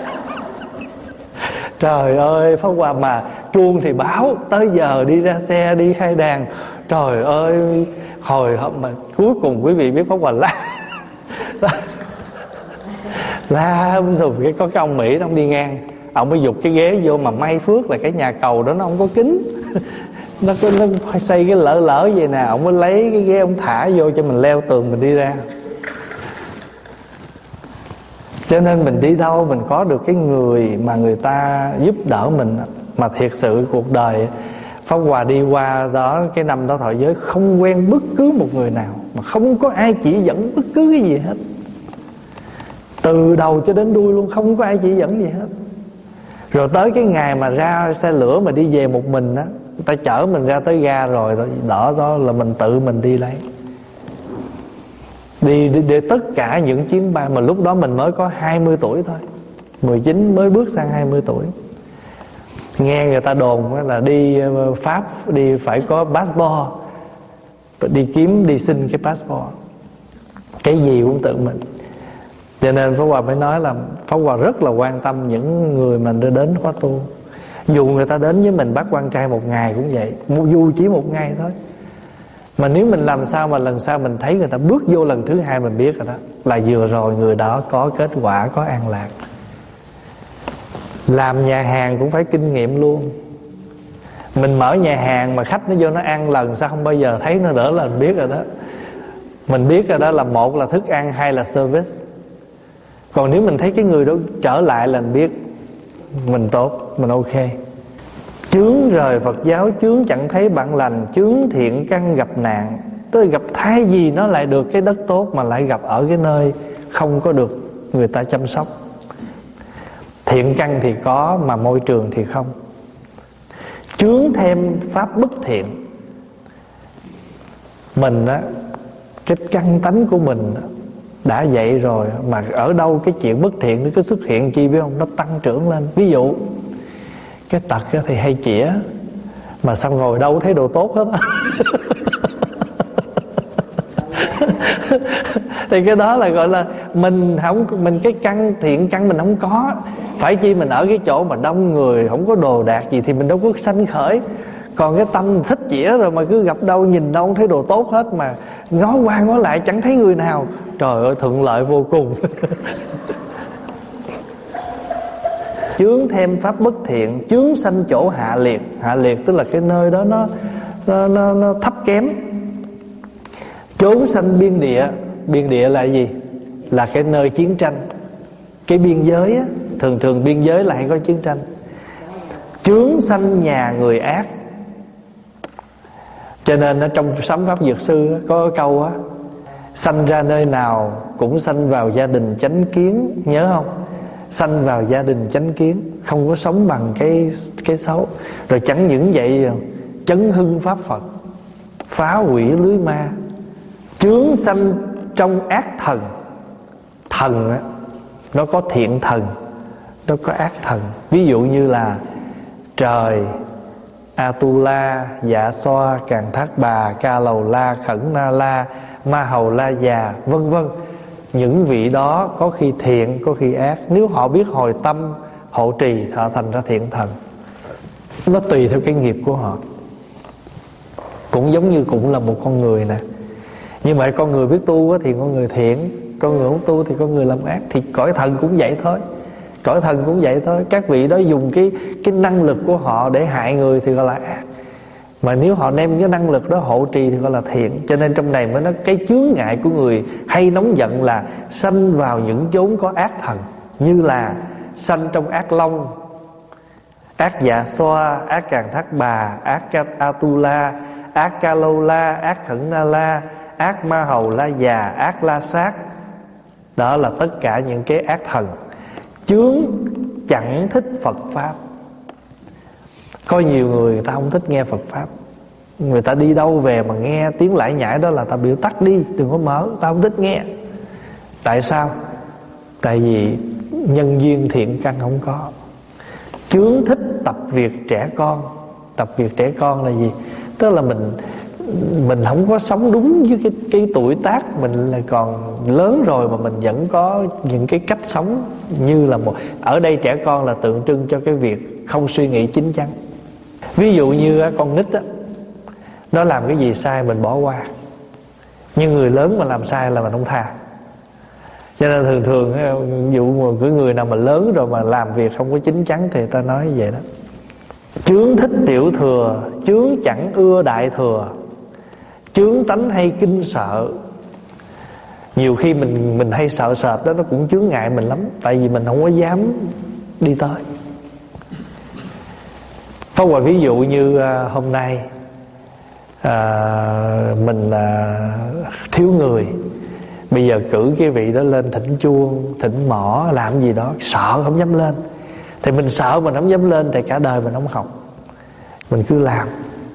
Trời ơi, Pháp Hòa mà chuông thì báo tới giờ đi ra xe, đi khai đàn. Trời ơi, hồi hộp mà cuối cùng quý vị biết Pháp Hòa la la ông dùng cái có cái ông Mỹ đó, ông đi ngang, ông mới giục cái ghế vô, mà may phước là cái nhà cầu đó nó không có kính. Nó có nó phải xây cái lỡ lỡ vậy nè, ông mới lấy cái ghế ông thả vô cho mình leo tường mình đi ra. Cho nên mình đi đâu mình có được cái người mà người ta giúp đỡ mình, mà thiệt sự cuộc đời Pháp Hòa đi qua đó, cái năm đó thọ giới không quen bất cứ một người nào, mà không có ai chỉ dẫn bất cứ cái gì hết, từ đầu cho đến đuôi luôn, không có ai chỉ dẫn gì hết. Rồi tới cái ngày mà ra xe lửa mà đi về một mình á, người ta chở mình ra tới ga rồi đó, đó là mình tự mình đi lấy. Đi để, để tất cả những chuyến bay mà lúc đó mình mới có hai mươi tuổi thôi, mười chín mới bước sang hai mươi tuổi. Nghe người ta đồn là đi Pháp đi phải có passport, đi kiếm đi xin cái passport, cái gì cũng tự mình. Cho nên Pháp Hòa mới nói là Pháp Hòa rất là quan tâm những người mà đến khóa tu. Dù người ta đến với mình bác quan trai một ngày cũng vậy, dù chỉ một ngày thôi, mà nếu mình làm sao mà lần sau mình thấy người ta bước vô lần thứ hai, mình biết rồi đó, là vừa rồi người đó có kết quả, có an lạc. Làm nhà hàng cũng phải kinh nghiệm luôn. Mình mở nhà hàng mà khách nó vô nó ăn lần sau không bao giờ thấy nó nữa là mình biết rồi đó. Mình biết rồi đó, là một là thức ăn, hai là service. Còn nếu mình thấy cái người đó trở lại là mình biết mình tốt, mình ok. Chướng rời Phật giáo, chướng chẳng thấy bạn lành, chướng thiện căn gặp nạn. Tức là gặp thay gì nó lại được cái đất tốt, mà lại gặp ở cái nơi không có được người ta chăm sóc. Thiện căn thì có mà môi trường thì không. Chướng thêm pháp bất thiện. Mình á, cái căn tánh của mình đã vậy rồi, mà ở đâu cái chuyện bất thiện nó cứ xuất hiện chi biết không? Nó tăng trưởng lên. Ví dụ cái tật thì hay chĩa, mà xong ngồi đâu thấy đồ tốt hết. Thì cái đó là gọi là mình không, mình cái căn thiện căn mình không có. Phải chi mình ở cái chỗ mà đông người, không có đồ đạc gì thì mình đâu có sanh khởi. Còn cái tâm thích chĩa rồi mà cứ gặp đâu nhìn đâu thấy đồ tốt hết, mà ngó qua ngó lại chẳng thấy người nào. Trời ơi, thuận lợi vô cùng. Chướng thêm pháp bất thiện, chướng sanh chỗ hạ liệt. Hạ liệt tức là cái nơi đó nó nó, nó, nó thấp kém. Chốn sanh biên địa. Biên địa là gì? Là cái nơi chiến tranh. Cái biên giới á, thường thường biên giới là hay có chiến tranh. Chướng sanh nhà người ác. Cho nên ở trong Sấm Pháp Dược Sư á, có câu á: sanh ra nơi nào cũng sanh vào gia đình chánh kiến. Nhớ không? Sanh vào gia đình chánh kiến, không có sống bằng cái cái xấu. Rồi chẳng những vậy, chấn hưng pháp Phật, phá hủy lưới ma. Chướng sanh trong ác thần. Thần á, nó có thiện thần, nó có ác thần. Ví dụ như là trời, Atula, Dạ Xoa, Càn Thác Bà, Ca Lầu La, Khẩn Na La, Ma Hầu La Già, vân vân. Những vị đó có khi thiện, có khi ác. Nếu họ biết hồi tâm, hộ trì, họ thành ra thiện thần. Nó tùy theo cái nghiệp của họ. Cũng giống như cũng là một con người nè. Nhưng mà con người biết tu thì con người thiện, con người không tu thì con người làm ác. Thì cõi thần cũng vậy thôi. Cõi thần cũng vậy thôi. Các vị đó dùng cái, cái năng lực của họ để hại người thì gọi là ác. Mà nếu họ đem cái năng lực đó hộ trì thì gọi là thiện. Cho nên trong này mới nói cái chướng ngại của người hay nóng giận là sanh vào những chốn có ác thần. Như là sanh trong ác long, ác Dạ Xoa, ác Càn Thác Bà, ác Atula, ác Ca Lâu La, ác Khẩn Na La, ác Ma Hầu La Già, ác La Sát. Đó là tất cả những cái ác thần. Chướng chẳng thích Phật Pháp. Có nhiều người, người ta không thích nghe Phật Pháp. Người ta đi đâu về mà nghe tiếng lải nhải đó là ta biểu tắt đi, đừng có mở, ta không thích nghe. Tại sao? Tại vì nhân duyên thiện căn không có. Chướng thích tập việc trẻ con. Tập việc trẻ con là gì? Tức là mình Mình không có sống đúng với cái, cái tuổi tác. Mình là còn lớn rồi mà mình vẫn có những cái cách sống như là một... Ở đây trẻ con là tượng trưng cho cái việc không suy nghĩ chín chắn. Ví dụ như con nít á, nó làm cái gì sai mình bỏ qua. Nhưng người lớn mà làm sai là mình không tha. Cho nên thường thường ví dụ mà cái người nào mà lớn rồi mà làm việc không có chín chắn thì ta nói vậy đó. Chướng thích tiểu thừa, chướng chẳng ưa đại thừa, chướng tánh hay kinh sợ. Nhiều khi mình mình hay sợ sệt đó, nó cũng chướng ngại mình lắm. Tại vì mình không có dám đi tới. Có một ví dụ như uh, hôm nay uh, mình uh, thiếu người. Bây giờ cử cái vị đó lên thỉnh chuông, thỉnh mõ, làm gì đó, sợ không dám lên. Thì mình sợ mình không dám lên thì cả đời mình không học. Mình cứ làm.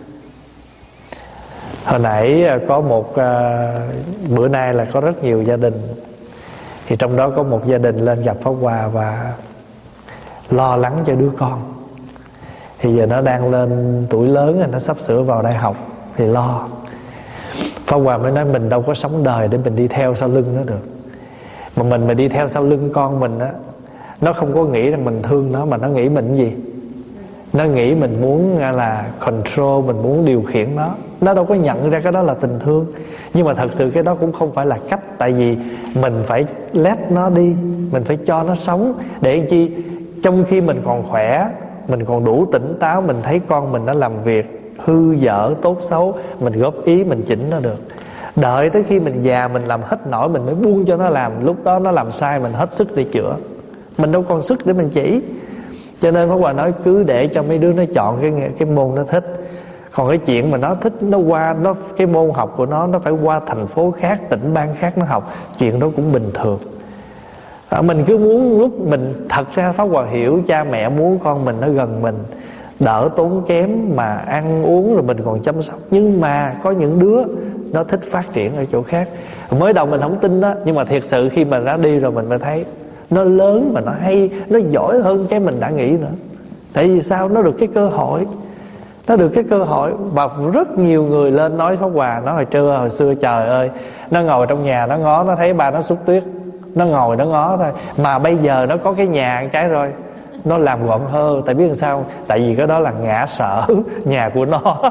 Hồi nãy có một uh, bữa nay là có rất nhiều gia đình. Thì trong đó có một gia đình lên gặp Pháp Hòa và lo lắng cho đứa con. Thì giờ nó đang lên tuổi lớn rồi, nó sắp sửa vào đại học thì lo. Pháp Hòa mới nói mình đâu có sống đời để mình đi theo sau lưng nó được. Mà mình mà đi theo sau lưng con mình á, nó không có nghĩ rằng mình thương nó, mà nó nghĩ mình cái gì? Nó nghĩ mình muốn là control, mình muốn điều khiển nó. Nó đâu có nhận ra cái đó là tình thương. Nhưng mà thật sự cái đó cũng không phải là cách. Tại vì mình phải let nó đi, mình phải cho nó sống. Để làm chi? Trong khi mình còn khỏe, mình còn đủ tỉnh táo, mình thấy con mình nó làm việc hư dở, tốt xấu, mình góp ý, mình chỉnh nó được. Đợi tới khi mình già, mình làm hết nổi, mình mới buông cho nó làm. Lúc đó nó làm sai, mình hết sức để chữa. Mình đâu còn sức để mình chỉ. Cho nên Pháp Hòa nói cứ để cho mấy đứa nó chọn cái, cái môn nó thích. Còn cái chuyện mà nó thích, nó qua nó cái môn học của nó, nó phải qua thành phố khác, tỉnh bang khác nó học, chuyện đó cũng bình thường. À, mình cứ muốn lúc mình... Thật ra Pháp Hòa hiểu cha mẹ muốn con mình nó gần mình, đỡ tốn kém mà ăn uống rồi mình còn chăm sóc. Nhưng mà có những đứa nó thích phát triển ở chỗ khác. Mới đầu mình không tin đó, nhưng mà thiệt sự khi mà nó đi rồi mình mới thấy nó lớn mà nó hay, nó giỏi hơn cái mình đã nghĩ nữa. Tại vì sao? Nó được cái cơ hội. Nó được cái cơ hội. Và rất nhiều người lên nói Pháp Hòa, nói hồi trưa hồi xưa trời ơi, nó ngồi trong nhà nó ngó, nó thấy ba nó xúc tuyết, nó ngồi nó ngó thôi. Mà bây giờ nó có cái nhà cái rồi, nó làm gọn hơn. Tại biết làm sao? Tại vì cái đó là ngã sở nhà của nó.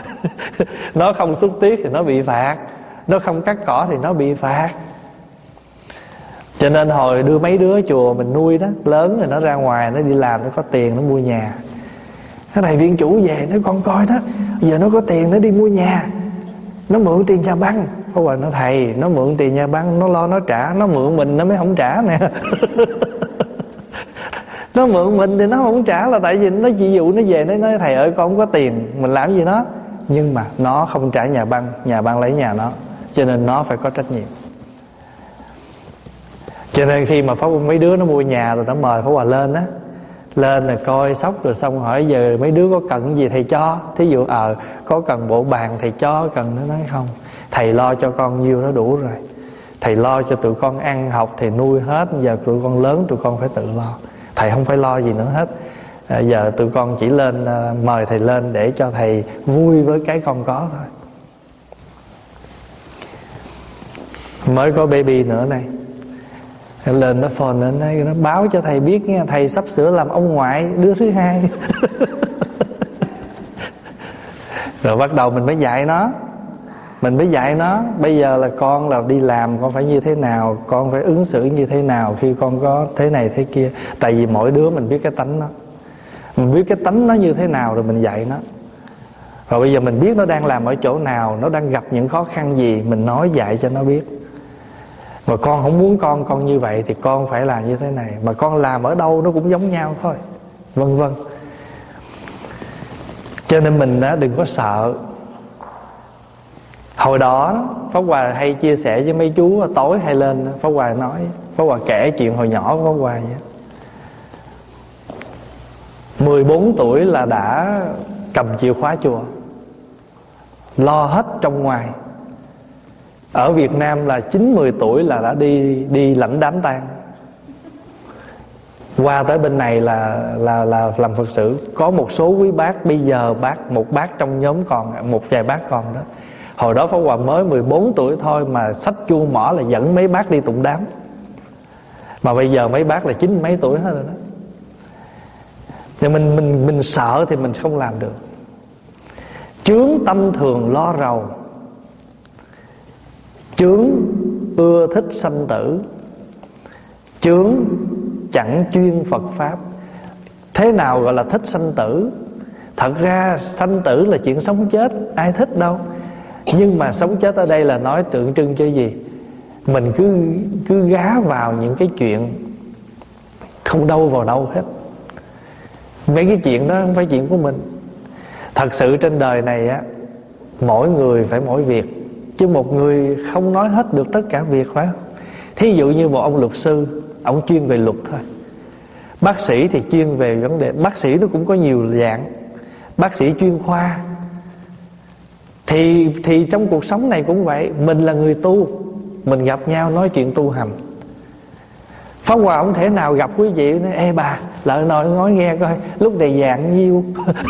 Nó không xúc tuyết thì nó bị phạt, nó không cắt cỏ thì nó bị phạt. Cho nên hồi đưa mấy đứa chùa mình nuôi đó, lớn rồi nó ra ngoài, nó đi làm, nó có tiền, nó mua nhà. Cái thầy viên chủ về nói con coi đó, giờ nó có tiền nó đi mua nhà, nó mượn tiền nhà băng. Pháp Hòa nói thầy, nó mượn tiền nhà băng, nó lo nó trả, nó mượn mình nó mới không trả nè. Nó mượn mình thì nó không trả là tại vì nó chỉ dụ nó về nó nói thầy ơi con không có tiền, mình làm gì nó. Nhưng mà nó không trả nhà băng, nhà băng lấy nhà nó, cho nên nó phải có trách nhiệm. Cho nên khi mà Pháp mấy đứa nó mua nhà rồi nó mời Pháp Hòa lên á, lên rồi coi sóc rồi xong hỏi giờ mấy đứa có cần gì thầy cho. Thí dụ ờ à, có cần bộ bàn thầy cho, cần. Nó nói không, thầy lo cho con nhiêu nó đủ rồi. Thầy lo cho tụi con ăn học thầy nuôi hết, giờ tụi con lớn tụi con phải tự lo, thầy không phải lo gì nữa hết. À, giờ tụi con chỉ lên à, mời thầy lên để cho thầy vui với cái con có thôi. Mới có baby nữa này, lên nó phone lên nó, nó báo cho thầy biết nha, thầy sắp sửa làm ông ngoại đứa thứ hai. Rồi bắt đầu mình mới dạy nó, mình mới dạy nó bây giờ là con là đi làm con phải như thế nào, con phải ứng xử như thế nào khi con có thế này thế kia. Tại vì mỗi đứa mình biết cái tánh nó, mình biết cái tánh nó như thế nào rồi mình dạy nó. Rồi bây giờ mình biết nó đang làm ở chỗ nào, nó đang gặp những khó khăn gì, mình nói dạy cho nó biết. Mà con không muốn con con như vậy thì con phải làm như thế này, mà con làm ở đâu nó cũng giống nhau thôi, vân vân. Cho nên mình á, đừng có sợ. Hồi đó Pháp Hòa hay chia sẻ với mấy chú, tối hay lên Pháp Hòa nói, Pháp Hòa kể chuyện hồi nhỏ của Pháp Hòa vậy. mười bốn tuổi là đã cầm chìa khóa chùa, lo hết trong ngoài. Ở Việt Nam là chín mười tuổi là đã đi đi lãnh đám tang. Qua tới bên này là là là làm Phật sự. Có một số quý bác bây giờ bác một bác trong nhóm còn, một vài bác còn đó. Hồi đó Pháp Hòa mới mười bốn tuổi thôi mà xách chuông mỏ là dẫn mấy bác đi tụng đám. Mà bây giờ mấy bác là chín mấy tuổi hết rồi đó. Nhưng mình mình mình sợ thì mình không làm được. Chướng tâm thường lo rầu, chướng ưa thích sanh tử, chướng chẳng chuyên Phật Pháp. Thế nào gọi là thích sanh tử? Thật ra sanh tử là chuyện sống chết, ai thích đâu. Nhưng mà sống chết ở đây là nói tượng trưng cho gì? Mình cứ cứ gá vào những cái chuyện không đâu vào đâu hết. Mấy cái chuyện đó không phải chuyện của mình. Thật sự trên đời này á, mỗi người phải mỗi việc, chứ một người không nói hết được tất cả việc, phải không? Thí dụ như một ông luật sư, ông chuyên về luật thôi. Bác sĩ thì chuyên về vấn đề. Bác sĩ nó cũng có nhiều dạng. Bác sĩ chuyên khoa. Thì thì trong cuộc sống này cũng vậy. Mình là người tu, mình gặp nhau nói chuyện tu hành. Pháp Hòa không thể nào gặp quý vị nói: ê bà, lợi nội nói nghe coi, lúc này dạng nhiêu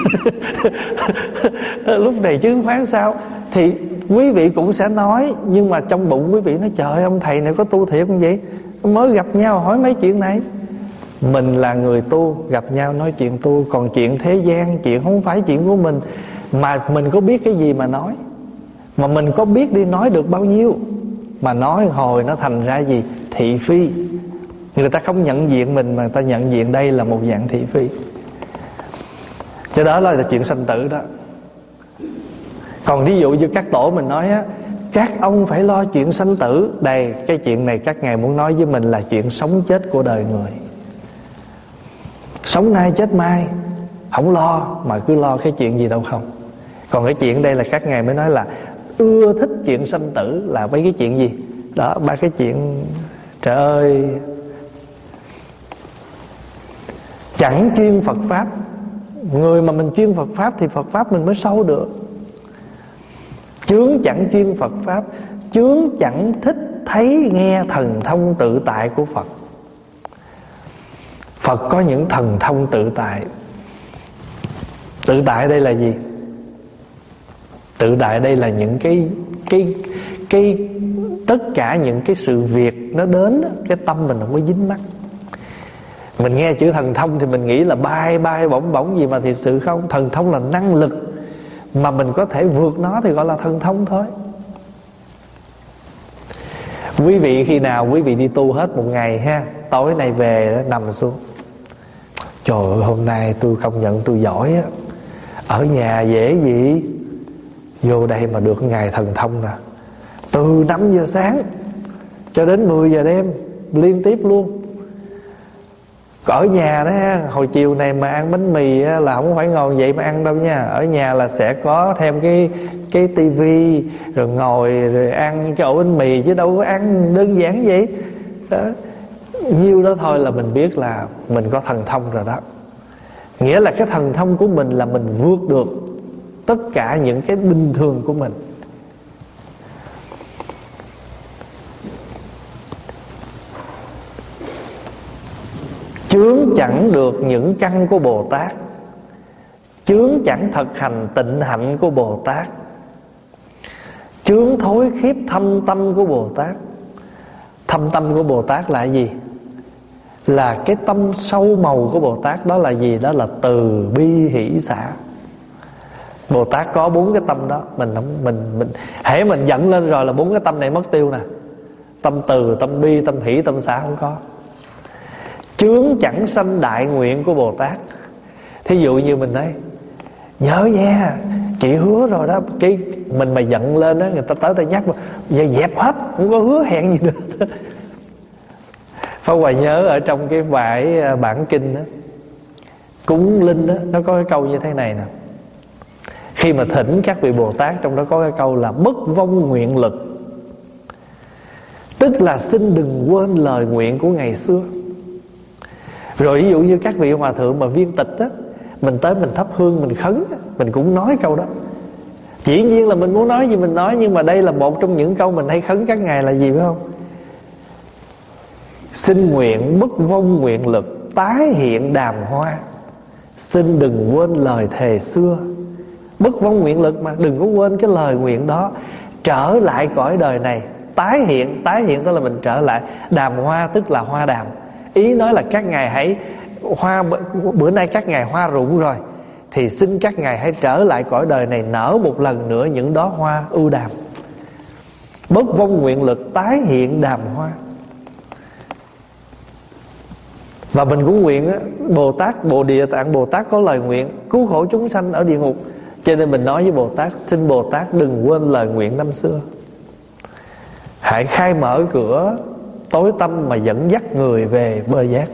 lúc này chứng khoán sao. Thì quý vị cũng sẽ nói, nhưng mà trong bụng quý vị nói: trời, ông thầy này có tu thiệt không vậy? Mới gặp nhau hỏi mấy chuyện này. Mình là người tu, gặp nhau nói chuyện tu. Còn chuyện thế gian, chuyện không phải chuyện của mình. Mà mình có biết cái gì mà nói? Mà mình có biết đi nói được bao nhiêu? Mà nói hồi nó thành ra gì? Thị phi. Người ta không nhận diện mình, mà người ta nhận diện đây là một dạng thị phi. Cho đó là chuyện sanh tử đó. Còn ví dụ như các tổ mình nói á, các ông phải lo chuyện sanh tử. Đây, cái chuyện này các ngài muốn nói với mình là chuyện sống chết của đời người. Sống nay chết mai, không lo, mà cứ lo cái chuyện gì đâu không. Còn cái chuyện đây là các ngài mới nói là ưa thích chuyện sanh tử. Là mấy cái chuyện gì? Đó, ba cái chuyện. Trời ơi, chẳng chuyên Phật Pháp. Người mà mình chuyên Phật Pháp thì Phật Pháp mình mới sâu được. Chướng chẳng chuyên Phật Pháp, chướng chẳng thích thấy nghe thần thông tự tại của Phật. Phật có những thần thông tự tại. Tự tại đây là gì? Tự tại đây là những cái cái cái tất cả những cái sự việc nó đến, cái tâm mình không có dính mắc. Mình nghe chữ thần thông thì mình nghĩ là bay bay bổng bổng gì, mà thiệt sự không. Thần thông là năng lực mà mình có thể vượt nó thì gọi là thần thông thôi. Quý vị khi nào quý vị đi tu hết một ngày ha, tối nay về nằm xuống: trời ơi, hôm nay tôi công nhận tôi giỏi á. Ở nhà dễ gì, vô đây mà được ngày thần thông nè. Từ năm giờ sáng cho đến mười giờ đêm liên tiếp luôn. Ở nhà đó, hồi chiều này mà ăn bánh mì là không phải ngồi vậy mà ăn đâu nha. Ở nhà là sẽ có thêm cái cái tivi, rồi ngồi rồi ăn cái ổ bánh mì, chứ đâu có ăn đơn giản vậy đó. Nhiêu đó thôi là mình biết là mình có thần thông rồi đó. Nghĩa là cái thần thông của mình là mình vượt được tất cả những cái bình thường của mình. Chướng chẳng được những căn của Bồ Tát, chướng chẳng thực hành tịnh hạnh của Bồ Tát, chướng thối khiếp thâm tâm của Bồ Tát. Thâm tâm của Bồ Tát là gì? Là cái tâm sâu màu của Bồ Tát. Đó là gì? Đó là từ bi hỷ xả. Bồ Tát có bốn cái tâm đó. Mình không mình mình hễ mình giận lên rồi là bốn cái tâm này mất tiêu nè. Tâm từ, tâm bi, tâm hỷ, tâm xả không có. Chướng chẳng sanh đại nguyện của Bồ Tát. Thí dụ như mình nói: nhớ nha, chị hứa rồi đó. Cái mình mà giận lên đó, người ta tới ta nhắc mà giờ dẹp hết, không có hứa hẹn gì nữa. Pháp Hòa nhớ ở trong cái bài bản kinh đó, cúng linh đó, nó có cái câu như thế này nè. Khi mà thỉnh các vị Bồ Tát, trong đó có cái câu là bất vong nguyện lực, tức là xin đừng quên lời nguyện của ngày xưa. Rồi ví dụ như các vị hòa thượng mà viên tịch á, mình tới mình thắp hương, mình khấn, mình cũng nói câu đó: Dĩ nhiên là mình muốn nói gì mình nói, nhưng mà đây là một trong những câu mình hay khấn các ngài là gì phải không? Xin nguyện bất vong nguyện lực, tái hiện đàm hoa. Xin đừng quên lời thề xưa. Bất vong nguyện lực mà, đừng có quên cái lời nguyện đó. Trở lại cõi đời này, tái hiện. Tái hiện tức là mình trở lại. Đàm hoa tức là hoa đàm. Ý nói là các ngài hãy hoa, bữa nay các ngài hoa rụng rồi, thì xin các ngài hãy trở lại cõi đời này, nở một lần nữa những đóa hoa ưu đàm. Bất vong nguyện lực, tái hiện đàm hoa. Và mình cũng nguyện á, Bồ Tát, Bồ Địa Tạng Bồ Tát có lời nguyện cứu khổ chúng sanh ở địa ngục. Cho nên mình nói với Bồ Tát, xin Bồ Tát đừng quên lời nguyện năm xưa. Hãy khai mở cửa tối tâm mà dẫn dắt người về bờ giác.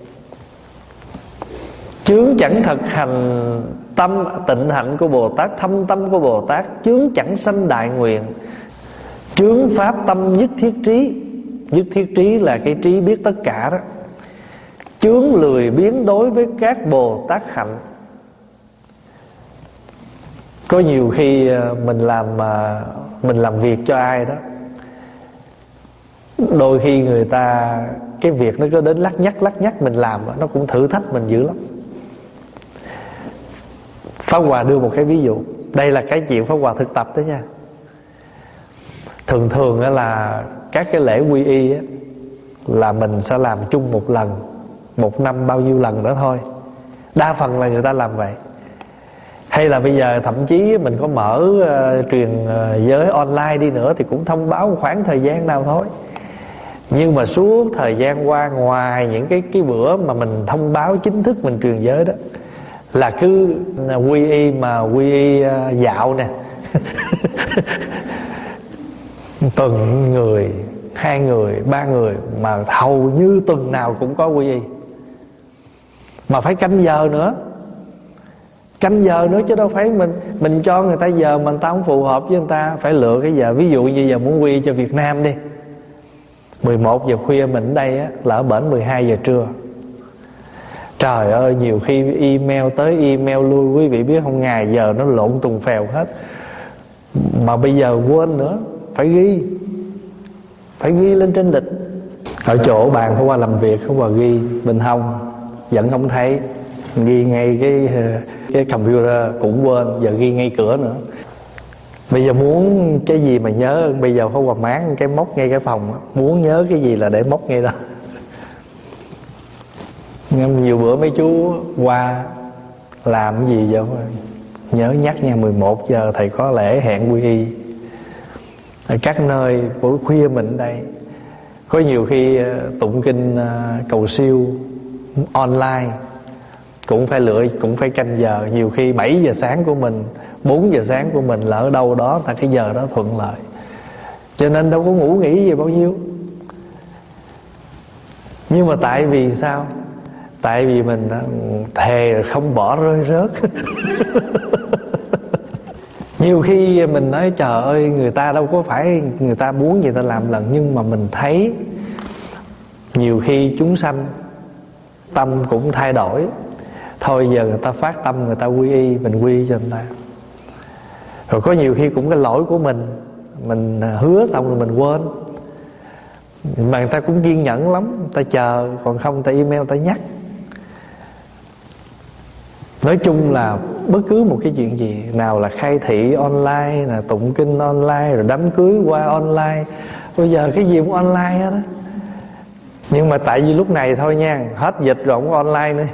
Chướng chẳng thực hành tâm tịnh hạnh của Bồ Tát, thâm tâm của Bồ Tát, chướng chẳng sanh đại nguyện. Chướng pháp tâm nhất thiết trí. Nhất thiết trí là cái trí biết tất cả đó. Chướng lười biến đối với các Bồ Tát hạnh. Có nhiều khi mình làm mình làm việc cho ai đó, đôi khi người ta cái việc nó có đến lắc nhắc lắc nhắc mình làm, nó cũng thử thách mình dữ lắm. Pháp Hòa đưa một cái ví dụ. Đây là cái chuyện Pháp Hòa thực tập đó nha. Thường thường là các cái lễ quy y á, là mình sẽ làm chung một lần, một năm bao nhiêu lần đó thôi. Đa phần là người ta làm vậy. Hay là bây giờ thậm chí mình có mở uh, truyền uh, giới online đi nữa thì cũng thông báo khoảng thời gian nào thôi. Nhưng mà suốt thời gian qua, ngoài những cái cái bữa mà mình thông báo chính thức mình truyền giới đó, là cứ quy y mà quy y uh, dạo nè. Tuần người, hai người, ba người, mà hầu như tuần nào cũng có quy y. Mà phải canh giờ nữa. Canh giờ nữa chứ đâu phải mình Mình cho người ta giờ mà người ta không phù hợp với người ta. Phải lựa cái giờ. Ví dụ như giờ muốn quy cho Việt Nam đi, mười một giờ khuya mình ở đây á, là ở bển mười hai giờ trưa. Trời ơi, nhiều khi email tới email lui, quý vị biết không, ngày giờ nó lộn tùng phèo hết. Mà bây giờ quên nữa, phải ghi. Phải ghi lên trên lịch. Ở chỗ bàn không qua làm việc, không qua ghi bên hông, vẫn không thấy, ghi ngay cái cái computer cũng quên, giờ ghi ngay cửa nữa. Bây giờ muốn cái gì mà nhớ, bây giờ không qua máng cái móc ngay cái phòng, muốn nhớ cái gì là để móc ngay đó. Nhiều bữa mấy chú qua làm cái gì vậy, nhớ nhắc nha, mười một giờ thầy có lễ hẹn quy y. Ở các nơi buổi khuya mình ở đây, có nhiều khi tụng kinh cầu siêu online cũng phải lựa, cũng phải canh giờ. Nhiều khi bảy giờ sáng của mình, bốn giờ sáng của mình là ở đâu đó, tại cái giờ đó thuận lợi. Cho nên đâu có ngủ nghỉ gì bao nhiêu. Nhưng mà tại vì sao? Tại vì mình thề không bỏ rơi rớt. Nhiều khi mình nói trời ơi, người ta đâu có phải người ta muốn gì ta làm lần. Nhưng mà mình thấy nhiều khi chúng sanh tâm cũng thay đổi. Thôi giờ người ta phát tâm, người ta quy y, mình quy cho người ta. Rồi có nhiều khi cũng cái lỗi của mình, mình hứa xong rồi mình quên. Mà người ta cũng kiên nhẫn lắm, người ta chờ, còn không người ta email, người ta nhắc. Nói chung là bất cứ một cái chuyện gì, nào là khai thị online, là tụng kinh online, rồi đám cưới qua online, bây giờ cái gì cũng online hết á. Nhưng mà tại vì lúc này thôi nha, hết dịch rồi không có online nữa.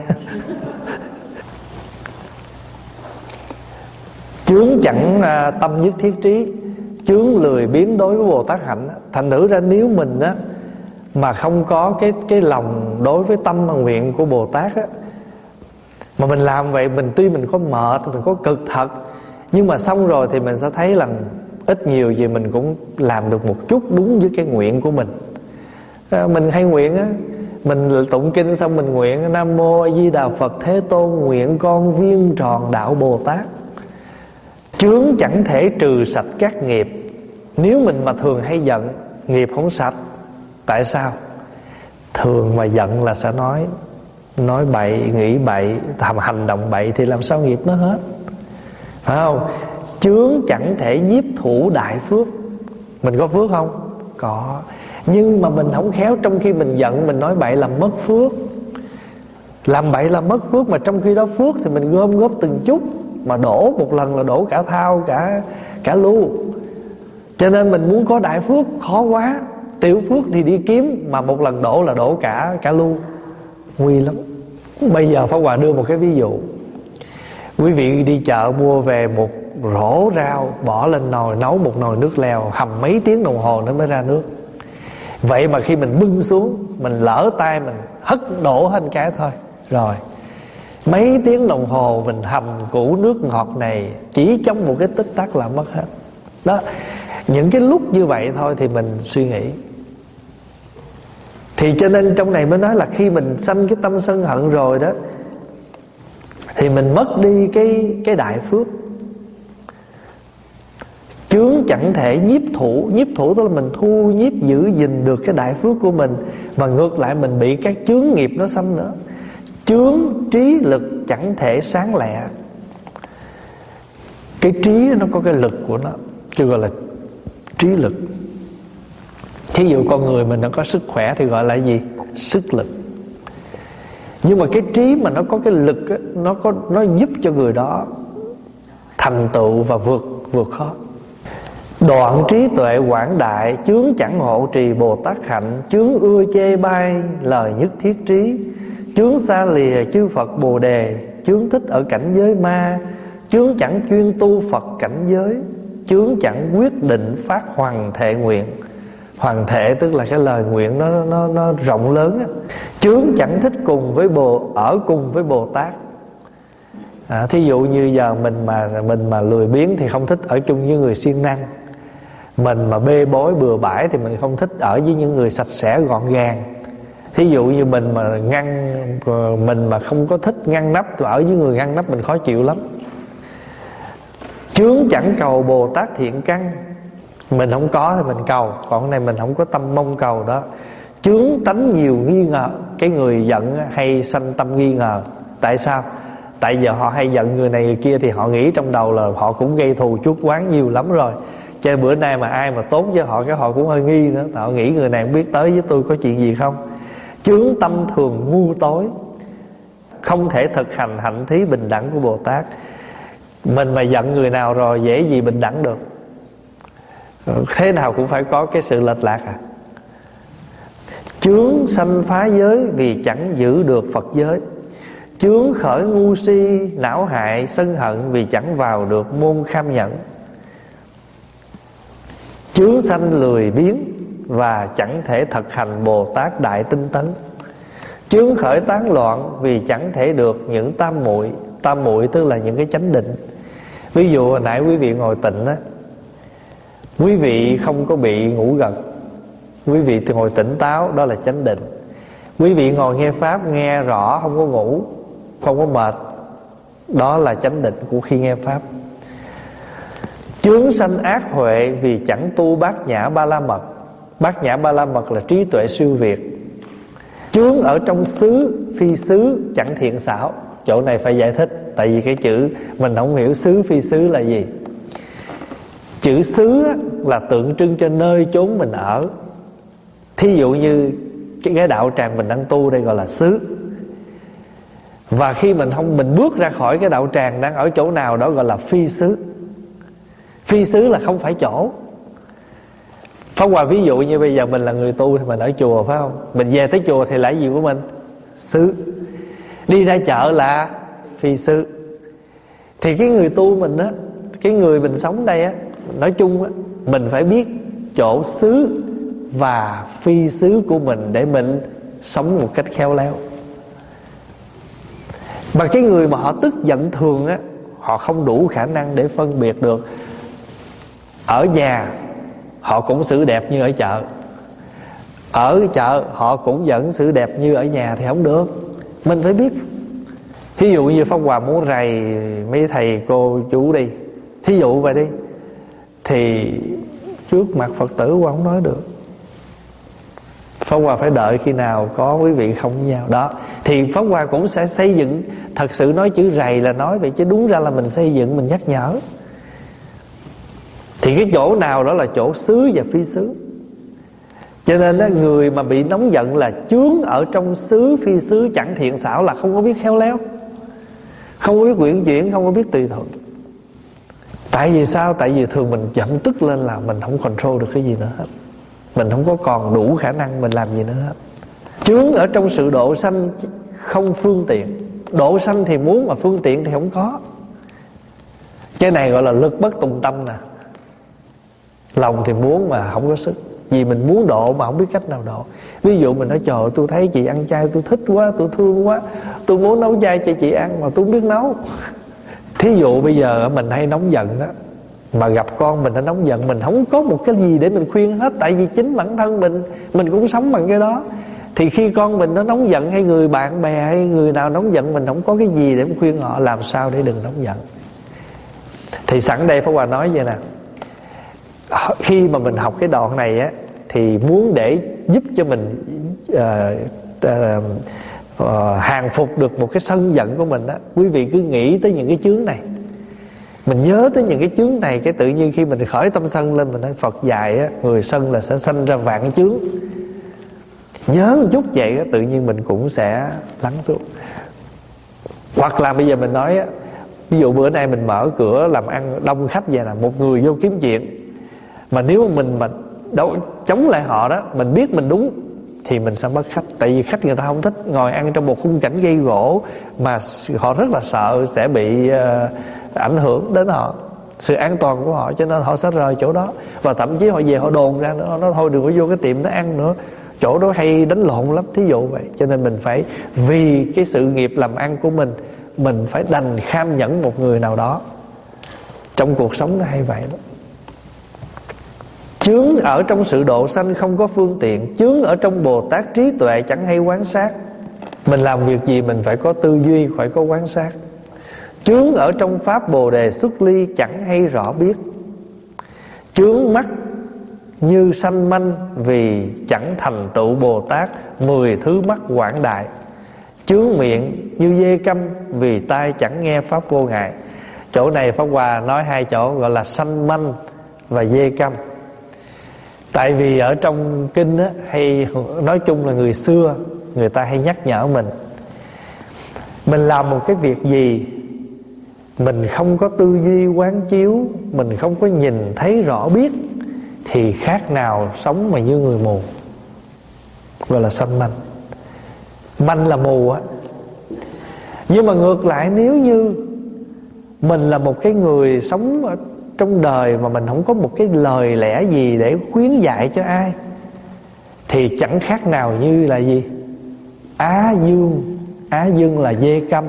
Chướng chẳng tâm nhất thiết trí, chướng lười biến đối với Bồ Tát hạnh. Thành thử ra nếu mình á mà không có cái cái lòng đối với tâm và nguyện của Bồ Tát á, mà mình làm vậy, mình tuy mình có mệt, mình có cực thật, nhưng mà xong rồi thì mình sẽ thấy là ít nhiều gì mình cũng làm được một chút đúng với cái nguyện của mình. Mình hay nguyện á, mình tụng kinh xong mình nguyện Nam Mô A Di Đà Phật Thế Tôn, nguyện con viên tròn đạo Bồ Tát. Chướng chẳng thể trừ sạch các nghiệp. Nếu mình mà thường hay giận, nghiệp không sạch. Tại sao? Thường mà giận là sẽ nói Nói bậy, nghĩ bậy, làm hành động bậy, thì làm sao nghiệp nó hết? Phải không? chướng chẳng thể nhiếp thủ đại phước. Mình có phước không? Có. Nhưng mà mình không khéo, trong khi mình giận mình nói bậy làm mất phước. Làm bậy là mất phước, mà trong khi đó phước thì mình gom góp từng chút, mà đổ một lần là đổ cả thao cả cả lưu. Cho nên mình muốn có đại phước khó quá. Tiểu phước thì đi kiếm, mà một lần đổ là đổ cả cả lưu, nguy lắm. Bây giờ Pháp Hòa đưa một cái ví dụ. Quý vị đi chợ mua về một rổ rau, bỏ lên nồi nấu một nồi nước lèo, hầm mấy tiếng đồng hồ nó mới ra nước. Vậy mà khi mình bưng xuống, mình lỡ tay mình hất đổ hết cái thôi, rồi mấy tiếng đồng hồ mình hầm củ nước ngọt này chỉ trong một cái tích tắc là mất hết. Đó, những cái lúc như vậy thôi thì mình suy nghĩ. Thì cho nên trong này mới nói là khi mình sanh cái tâm sân hận rồi đó, thì mình mất đi cái cái đại phước. Chướng chẳng thể nhiếp thủ. Nhiếp thủ tức là mình thu nhiếp giữ gìn được cái đại phước của mình, mà ngược lại mình bị các chướng nghiệp nó sanh nữa. Chướng trí lực chẳng thể sáng lẹ. Cái trí nó có cái lực của nó, chứ gọi là trí lực. Thí dụ con người mình nó có sức khỏe thì gọi là gì? Sức lực. Nhưng mà cái trí mà nó có cái lực á, nó có nó giúp cho người đó thành tựu và vượt vượt khó. Đoạn trí tuệ quảng đại, chướng chẳng hộ trì Bồ Tát hạnh. Chướng ưa chê bai lời nhất thiết trí. Chướng xa lìa chư Phật Bồ Đề. Chướng thích ở cảnh giới ma. Chướng chẳng chuyên tu Phật cảnh giới. Chướng chẳng quyết định phát hoàng thệ nguyện. Hoàng thệ tức là cái lời nguyện nó nó nó rộng lớn á. Chướng chẳng thích cùng với Bồ ở cùng với Bồ Tát. À, thí dụ như giờ mình mà mình mà lười biếng thì không thích ở chung với người siêng năng. Mình mà bê bối bừa bãi thì mình không thích ở với những người sạch sẽ gọn gàng. Thí dụ như mình mà ngăn mình mà không có thích ngăn nắp thì ở với người ngăn nắp mình khó chịu lắm. Chướng chẳng cầu Bồ Tát thiện căn. Mình không có thì mình cầu, còn cái này mình không có tâm mong cầu đó. Chướng tánh nhiều nghi ngờ. Cái người giận hay sanh tâm nghi ngờ. Tại sao? Tại giờ họ hay giận người này người kia, thì họ nghĩ trong đầu là họ cũng gây thù chuốc oán nhiều lắm rồi. Cho bữa nay mà ai mà tốt với họ, cái họ cũng hơi nghi nữa. Họ nghĩ người này không biết tới với tôi có chuyện gì không. Chướng tâm thường ngu tối, không thể thực hành hạnh thí bình đẳng của Bồ Tát. Mình mà giận người nào rồi dễ gì bình đẳng được. Thế nào cũng phải có cái sự lệch lạc à. Chướng sanh phá giới vì chẳng giữ được Phật giới. Chướng khởi ngu si não hại sân hận vì chẳng vào được môn kham nhẫn. Chướng sanh lười biếng và chẳng thể thực hành Bồ Tát đại tinh tấn. Chướng khởi tán loạn vì chẳng thể được những tam muội. Tam muội tức là những cái chánh định. Ví dụ hồi nãy quý vị ngồi tịnh á, quý vị không có bị ngủ gật, quý vị thì ngồi tỉnh táo, đó là chánh định. Quý vị ngồi nghe pháp nghe rõ, không có ngủ, không có mệt, đó là chánh định của khi nghe pháp. Chướng sanh ác huệ vì chẳng tu bát nhã ba la mật. Bát nhã ba la mật là trí tuệ siêu việt. Chướng ở trong xứ phi xứ chẳng thiện xảo. Chỗ này phải giải thích, tại vì cái chữ mình không hiểu xứ phi xứ là gì. Chữ xứ là tượng trưng cho nơi chốn mình ở. Thí dụ như cái đạo tràng mình đang tu đây gọi là xứ. Và khi mình không mình bước ra khỏi cái đạo tràng đang ở chỗ nào đó gọi là phi xứ. Phi xứ là không phải chỗ. Pháp Hòa ví dụ như bây giờ mình là người tu thì mình ở chùa phải không? Mình về tới chùa thì là gì của mình? Xứ. Đi ra chợ là phi xứ. Thì cái người tu mình á, cái người mình sống đây á, nói chung á, mình phải biết chỗ xứ và phi xứ của mình để mình sống một cách khéo léo. Mà cái người mà họ tức giận thường á, họ không đủ khả năng để phân biệt được. Ở nhà họ cũng xử đẹp như ở chợ, ở chợ họ cũng vẫn xử đẹp như ở nhà thì không được. Mình phải biết. Thí dụ như Pháp Hòa muốn rầy mấy thầy cô chú đi, thí dụ vậy đi, thì trước mặt Phật tử Hòa không nói được. Pháp Hòa phải đợi khi nào có quý vị không với nhau đó thì Pháp Hòa cũng sẽ xây dựng. Thật sự nói chữ rầy là nói vậy, chứ đúng ra là mình xây dựng, mình nhắc nhở. Thì cái chỗ nào đó là chỗ xứ và phi xứ. Cho nên đó, người mà bị nóng giận là chướng ở trong xứ phi xứ chẳng thiện xảo, là không có biết khéo léo, không có biết quyển chuyển, không có biết tùy thuận. Tại vì sao? Tại vì thường mình giận tức lên là mình không control được cái gì nữa hết, mình không có còn đủ khả năng mình làm gì nữa hết. Chướng ở trong sự độ sanh không phương tiện. Độ sanh thì muốn mà phương tiện thì không có. Cái này gọi là lực bất tùng tâm nè. Lòng thì muốn mà không có sức, vì mình muốn độ mà không biết cách nào độ. Ví dụ mình nói trời ơi, tôi thấy chị ăn chay tôi thích quá, tôi thương quá, tôi muốn nấu chay cho chị ăn mà tôi không biết nấu. Thí dụ bây giờ mình hay nóng giận đó, mà gặp con mình nó nóng giận, mình không có một cái gì để mình khuyên hết. Tại vì chính bản thân mình Mình cũng sống bằng cái đó. Thì khi con mình nó nóng giận, hay người bạn bè hay người nào nóng giận, mình không có cái gì để khuyên họ làm sao để đừng nóng giận. Thì sẵn đây Pháp Hòa nói vậy nè, khi mà mình học cái đoạn này á, thì muốn để giúp cho mình uh, uh, uh, hàng phục được một cái sân giận của mình á, quý vị cứ nghĩ tới những cái chướng này. Mình nhớ tới những cái chướng này, cái tự nhiên khi mình khởi tâm sân lên, mình nói Phật dạy á, người sân là sẽ sanh ra vạn chướng. Nhớ một chút vậy á, tự nhiên mình cũng sẽ lắng xuống. Hoặc là bây giờ mình nói á, ví dụ bữa nay mình mở cửa làm ăn đông khách vậy nè, một người vô kiếm chuyện, mà nếu mà mình mà đâu chống lại họ đó, mình biết mình đúng thì mình sẽ mất khách. Tại vì khách người ta không thích ngồi ăn trong một khung cảnh gây gỗ, mà họ rất là sợ sẽ bị uh, ảnh hưởng đến họ, sự an toàn của họ, cho nên họ sẽ rời chỗ đó. Và thậm chí họ về họ đồn ra nữa, nó thôi đừng có vô cái tiệm đó ăn nữa, chỗ đó hay đánh lộn lắm, thí dụ vậy. Cho nên mình phải vì cái sự nghiệp làm ăn của mình, mình phải đành kham nhẫn một người nào đó. Trong cuộc sống nó hay vậy đó. Chướng ở trong sự độ sanh không có phương tiện, chướng ở trong Bồ Tát trí tuệ chẳng hay quán sát. Mình làm việc gì mình phải có tư duy, phải có quán sát. Chướng ở trong Pháp Bồ Đề xuất ly chẳng hay rõ biết. Chướng mắt như sanh manh vì chẳng thành tựu Bồ Tát mười thứ mắt quảng đại. Chướng miệng như dê câm vì tai chẳng nghe Pháp vô ngại. Chỗ này Pháp Hòa nói hai chỗ gọi là sanh manh và dê câm. Tại vì ở trong kinh á, hay nói chung là người xưa người ta hay nhắc nhở mình, mình làm một cái việc gì mình không có tư duy quán chiếu, mình không có nhìn thấy rõ biết, thì khác nào sống mà như người mù, gọi là sanh manh. Manh là mù á. Nhưng mà ngược lại, nếu như mình là một cái người sống ở trong đời mà mình không có một cái lời lẽ gì để khuyến dạy cho ai, thì chẳng khác nào như là gì? Á dương. Á dương là dê câm.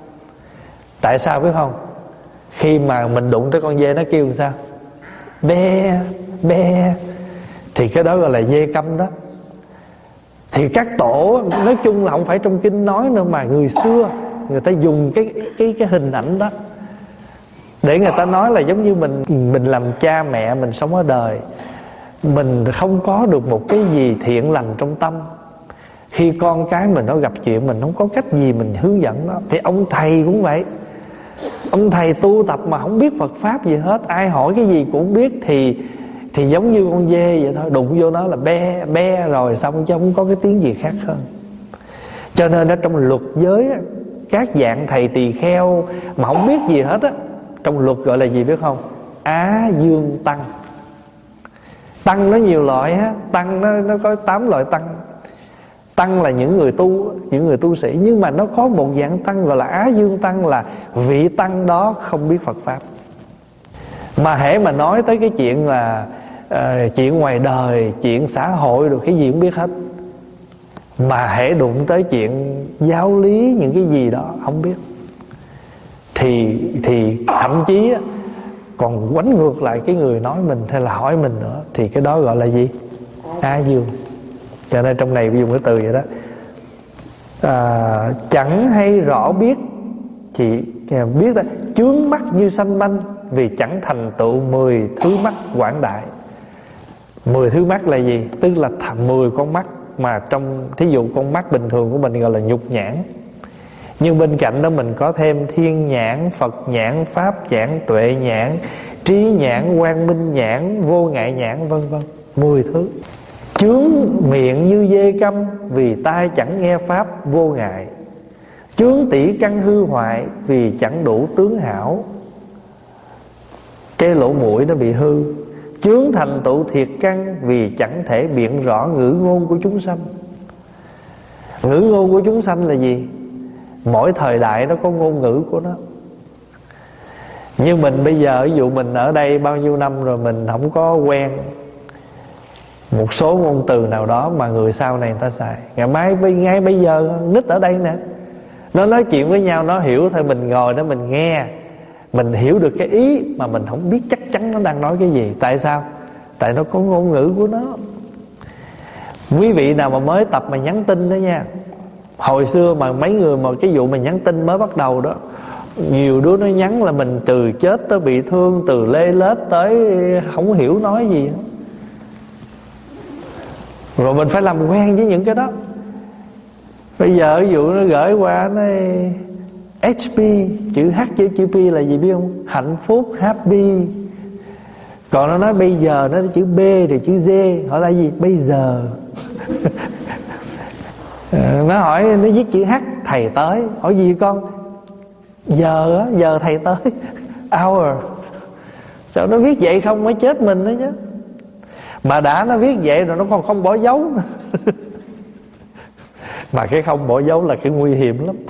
Tại sao biết không? Khi mà mình đụng tới con dê nó kêu làm sao? Be, be. Thì cái đó gọi là dê câm đó. Thì các tổ nói chung là không phải trong kinh nói nữa, mà người xưa người ta dùng cái cái cái hình ảnh đó để người ta nói là giống như mình mình làm cha mẹ, mình sống ở đời, mình không có được một cái gì thiện lành trong tâm. Khi con cái mình nó gặp chuyện, mình không có cách gì mình hướng dẫn nó. Thì ông thầy cũng vậy. Ông thầy tu tập mà không biết Phật Pháp gì hết, ai hỏi cái gì cũng không biết, Thì thì giống như con dê vậy thôi, đụng vô nó là be, be rồi xong, chứ không có cái tiếng gì khác hơn. Cho nên ở trong luật giới á, các dạng thầy tỳ kheo mà không biết gì hết á, trong luật gọi là gì biết không? Á dương tăng. Tăng nó nhiều loại á, tăng nó, nó có tám loại tăng. Tăng là những người tu, những người tu sĩ. Nhưng mà nó có một dạng tăng gọi là Á dương tăng, là vị tăng đó không biết Phật Pháp. Mà hễ mà nói tới cái chuyện là uh, chuyện ngoài đời, chuyện xã hội rồi cái gì cũng biết hết. Mà hễ đụng tới chuyện giáo lý, những cái gì đó không biết. Thì thì thậm chí còn quánh ngược lại cái người nói mình hay là hỏi mình nữa. Thì cái đó gọi là gì? Á dương. Cho nên trong này dùng cái từ vậy đó. à, Chẳng hay rõ biết. Chị biết đó, chướng mắt như sanh manh vì chẳng thành tựu mười thứ mắt quảng đại. Mười thứ mắt là gì? Tức là mười con mắt mà trong, thí dụ con mắt bình thường của mình gọi là nhục nhãn, nhưng bên cạnh đó mình có thêm thiên nhãn, Phật nhãn, Pháp nhãn, tuệ nhãn, trí nhãn, quang minh nhãn, vô ngại nhãn, vân vân, mười thứ. Chướng miệng như dê câm, vì tai chẳng nghe pháp vô ngại. Chướng tỷ căn hư hoại, vì chẳng đủ tướng hảo. Cái lỗ mũi nó bị hư. Chướng thành tựu thiệt căn, vì chẳng thể biện rõ ngữ ngôn của chúng sanh. Ngữ ngôn của chúng sanh là gì? Mỗi thời đại nó có ngôn ngữ của nó. Như mình bây giờ, ví dụ mình ở đây bao nhiêu năm rồi, mình không có quen một số ngôn từ nào đó mà người sau này người ta xài. Ngày mai ngay bây giờ nít ở đây nè, nó nói chuyện với nhau, nó hiểu thôi, mình ngồi đó mình nghe, mình hiểu được cái ý mà mình không biết chắc chắn nó đang nói cái gì. Tại sao? Tại nó có ngôn ngữ của nó. Quý vị nào mà mới tập mà nhắn tin đó nha, hồi xưa mà mấy người mà cái vụ mà nhắn tin mới bắt đầu đó, nhiều đứa nó nhắn là mình từ chết tới bị thương, từ lê lết tới không hiểu nói gì. Rồi mình phải làm quen với những cái đó. Bây giờ ví dụ nó gửi qua nó hát pê, chữ H với chữ P là gì biết không? Hạnh phúc, happy. Còn nó nói bây giờ nó chữ B rồi chữ Z, hỏi là gì? Bây giờ. Nó hỏi, nó viết chữ H, thầy tới. Hỏi gì con? Giờ á, giờ thầy tới. Hour. Sao nó viết vậy không mới chết mình đó chứ. Mà đã nó viết vậy rồi nó còn không bỏ dấu. Mà cái không bỏ dấu là cái nguy hiểm lắm.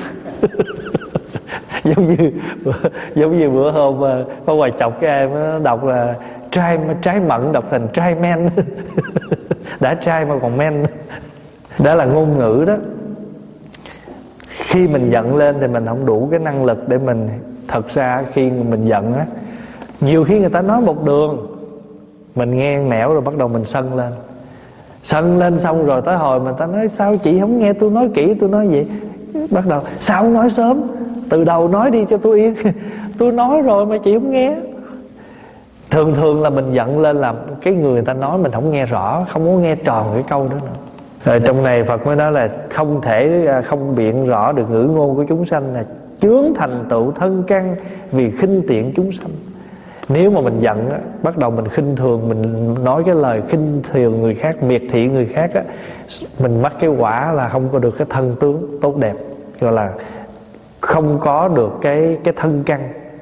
Giống như Giống như bữa hôm có ngoài chọc cái em nó đọc là Trai, trái mận đọc thành trai men. Đã trai mà còn men. Đó là ngôn ngữ đó. Khi mình giận lên thì mình không đủ cái năng lực để mình. Thật ra khi mình giận á, nhiều khi người ta nói một đường, mình nghe nẻo rồi bắt đầu mình sân lên. Sân lên xong rồi tới hồi mình ta nói sao chị không nghe tôi nói kỹ, tôi nói vậy. Bắt đầu sao không nói sớm, từ đầu nói đi cho tôi yên. Tôi nói rồi mà chị không nghe. Thường thường là mình giận lên làm cái người người ta nói mình không nghe rõ, không có nghe tròn cái câu đó nữa. Rồi trong này Phật mới nói là không thể không biện rõ được ngữ ngôn của chúng sanh, là chướng thành tựu thân căn, vì khinh tiện chúng sanh. Nếu mà mình giận á, bắt đầu mình khinh thường, mình nói cái lời khinh thường người khác, miệt thị người khác á, mình mắc cái quả là không có được cái thân tướng tốt đẹp, gọi là không có được cái cái thân căn.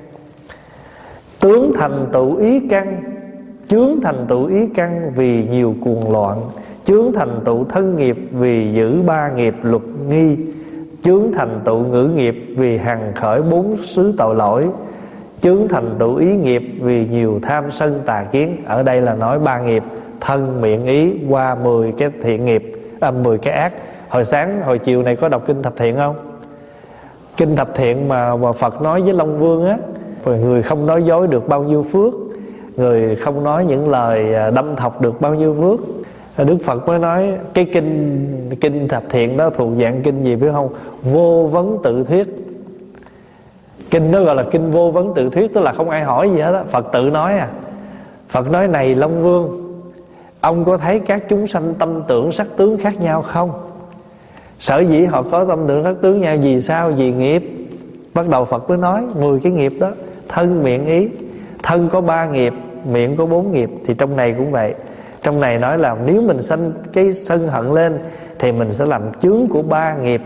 Tướng thành tựu ý căn, chướng thành tựu ý căn vì nhiều cuồng loạn. Chướng thành tựu thân nghiệp vì giữ ba nghiệp luật nghi. Chướng thành tựu ngữ nghiệp vì hằng khởi bốn xứ tội lỗi. Chướng thành tựu ý nghiệp vì nhiều tham sân tà kiến. Ở đây là nói ba nghiệp: thân, miệng, ý, qua mười cái thiện nghiệp, à, mười cái ác. Hồi sáng, hồi chiều này có đọc kinh Thập Thiện không? Kinh Thập Thiện mà, mà Phật nói với Long Vương á, người không nói dối được bao nhiêu phước, người không nói những lời đâm thọc được bao nhiêu phước. Đức Phật mới nói cái kinh kinh Thập Thiện đó thuộc dạng kinh gì biết không? Vô vấn tự thuyết. Kinh đó gọi là kinh vô vấn tự thuyết, tức là không ai hỏi gì hết đó, Phật tự nói à. Phật nói này Long Vương, ông có thấy các chúng sanh tâm tưởng sắc tướng khác nhau không? Sở dĩ họ có tâm tưởng sắc tướng nhau vì sao? Vì nghiệp. Bắt đầu Phật mới nói mười cái nghiệp đó: thân, miệng, ý. Thân có ba nghiệp, miệng có bốn nghiệp. Thì trong này cũng vậy. Trong này nói là nếu mình sanh cái sân hận lên thì mình sẽ làm chướng của ba nghiệp,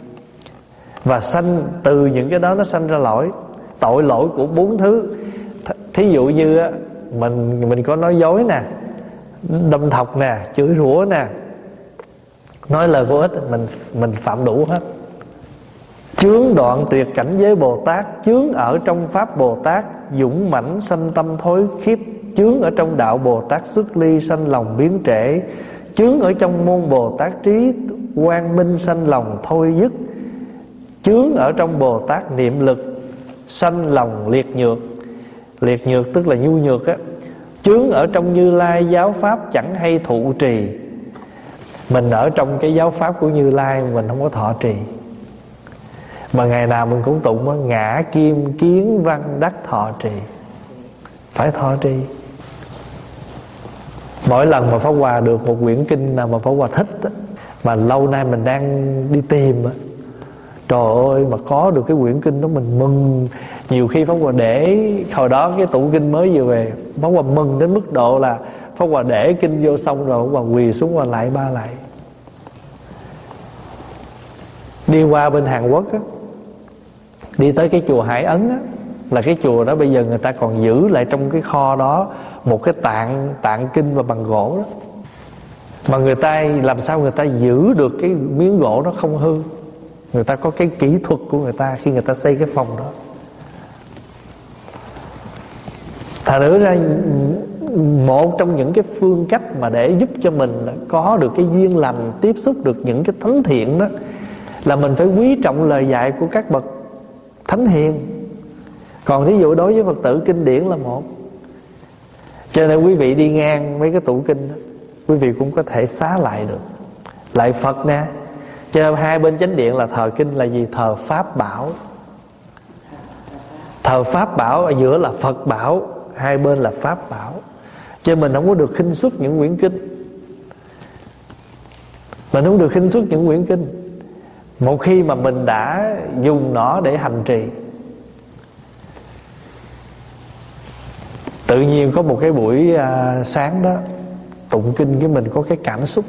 và sanh từ những cái đó nó sanh ra lỗi, tội lỗi của bốn thứ. Thí dụ như á, mình mình có nói dối nè, đâm thọc nè, chửi rủa nè, nói lời vô ích, mình mình phạm đủ hết. Chướng đoạn tuyệt cảnh giới Bồ Tát, chướng ở trong pháp Bồ Tát dũng mãnh sanh tâm thối khiếp. Chướng ở trong đạo Bồ Tát xuất ly sanh lòng biến trễ. Chướng ở trong môn Bồ Tát trí quang minh sanh lòng thôi dứt. Chướng ở trong Bồ Tát niệm lực sanh lòng liệt nhược. Liệt nhược tức là nhu nhược á. Chướng ở trong Như Lai giáo pháp chẳng hay thụ trì. Mình ở trong cái giáo pháp của Như Lai mình không có thọ trì, mà ngày nào mình cũng tụng á: ngã kim kiến văn đắc thọ trì. Phải thọ trì. Mỗi lần mà Pháp Hòa được một quyển kinh nào mà Pháp Hòa thích á, mà lâu nay mình đang đi tìm á, trời ơi, mà có được cái quyển kinh đó mình mừng Nhiều khi Pháp Hòa để hồi đó cái tụng kinh mới vừa về, Pháp Hòa mừng đến mức độ là Pháp Hòa để kinh vô xong rồi Pháp Hòa quỳ xuống và lại ba lại. Đi qua bên Hàn Quốc á, đi tới cái chùa Hải Ấn á, là cái chùa đó bây giờ người ta còn giữ lại trong cái kho đó một cái tạng tạng kinh và bằng gỗ đó. Mà người ta làm sao người ta giữ được cái miếng gỗ đó không hư? Người ta có cái kỹ thuật của người ta khi người ta xây cái phòng đó. Thật ra một trong những cái phương cách mà để giúp cho mình có được cái duyên lành, tiếp xúc được những cái thánh thiện đó, là mình phải quý trọng lời dạy của các bậc thánh hiền. Còn ví dụ đối với Phật tử, kinh điển là một. Cho nên quý vị đi ngang mấy cái tủ kinh đó, quý vị cũng có thể xá lại được. Lại Phật nè. Cho nên hai bên chánh điện là thờ kinh là gì? Thờ Pháp Bảo. Thờ Pháp Bảo ở giữa là Phật Bảo, hai bên là Pháp Bảo. Cho nên mình không có được khinh suất những quyển kinh. Mình không được khinh suất những quyển kinh. Một khi mà mình đã dùng nó để hành trì, tự nhiên có một cái buổi à, sáng đó tụng kinh, cái mình có cái cảm xúc.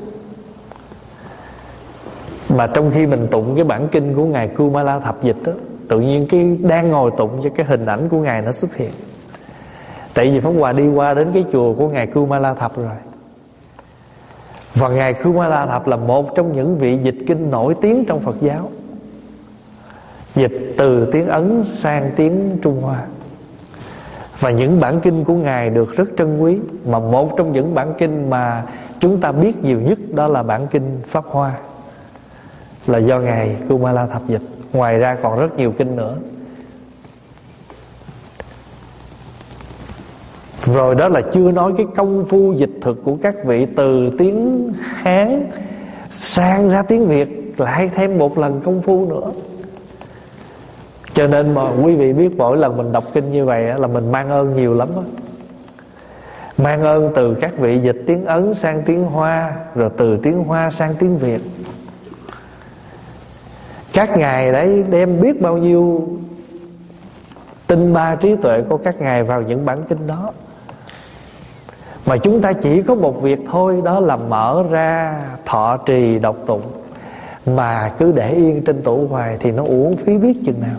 Mà trong khi mình tụng cái bản kinh của Ngài Kumala Thập Dịch đó, tự nhiên cái đang ngồi tụng cho cái hình ảnh của Ngài nó xuất hiện. Tại vì Pháp Hòa đi qua đến cái chùa của Ngài Kumala Thập rồi. Và Ngài Kumala Thập là một trong những vị dịch kinh nổi tiếng trong Phật giáo, dịch từ tiếng Ấn sang tiếng Trung Hoa. Và những bản kinh của Ngài được rất trân quý. Mà một trong những bản kinh mà chúng ta biết nhiều nhất đó là bản kinh Pháp Hoa, là do Ngài Kumala Thập dịch. Ngoài ra còn rất nhiều kinh nữa. Rồi đó là chưa nói cái công phu dịch thực của các vị từ tiếng Hán sang ra tiếng Việt, lại thêm một lần công phu nữa. Cho nên mà quý vị biết mỗi lần mình đọc kinh như vậy là mình mang ơn nhiều lắm đó. Mang ơn từ các vị dịch tiếng Ấn sang tiếng Hoa, rồi từ tiếng Hoa sang tiếng Việt. Các ngài đấy đem biết bao nhiêu tinh ba trí tuệ của các ngài vào những bản kinh đó. Mà chúng ta chỉ có một việc thôi, đó là mở ra thọ trì đọc tụng. Mà cứ để yên trên tủ hoài thì nó uổng phí biết chừng nào.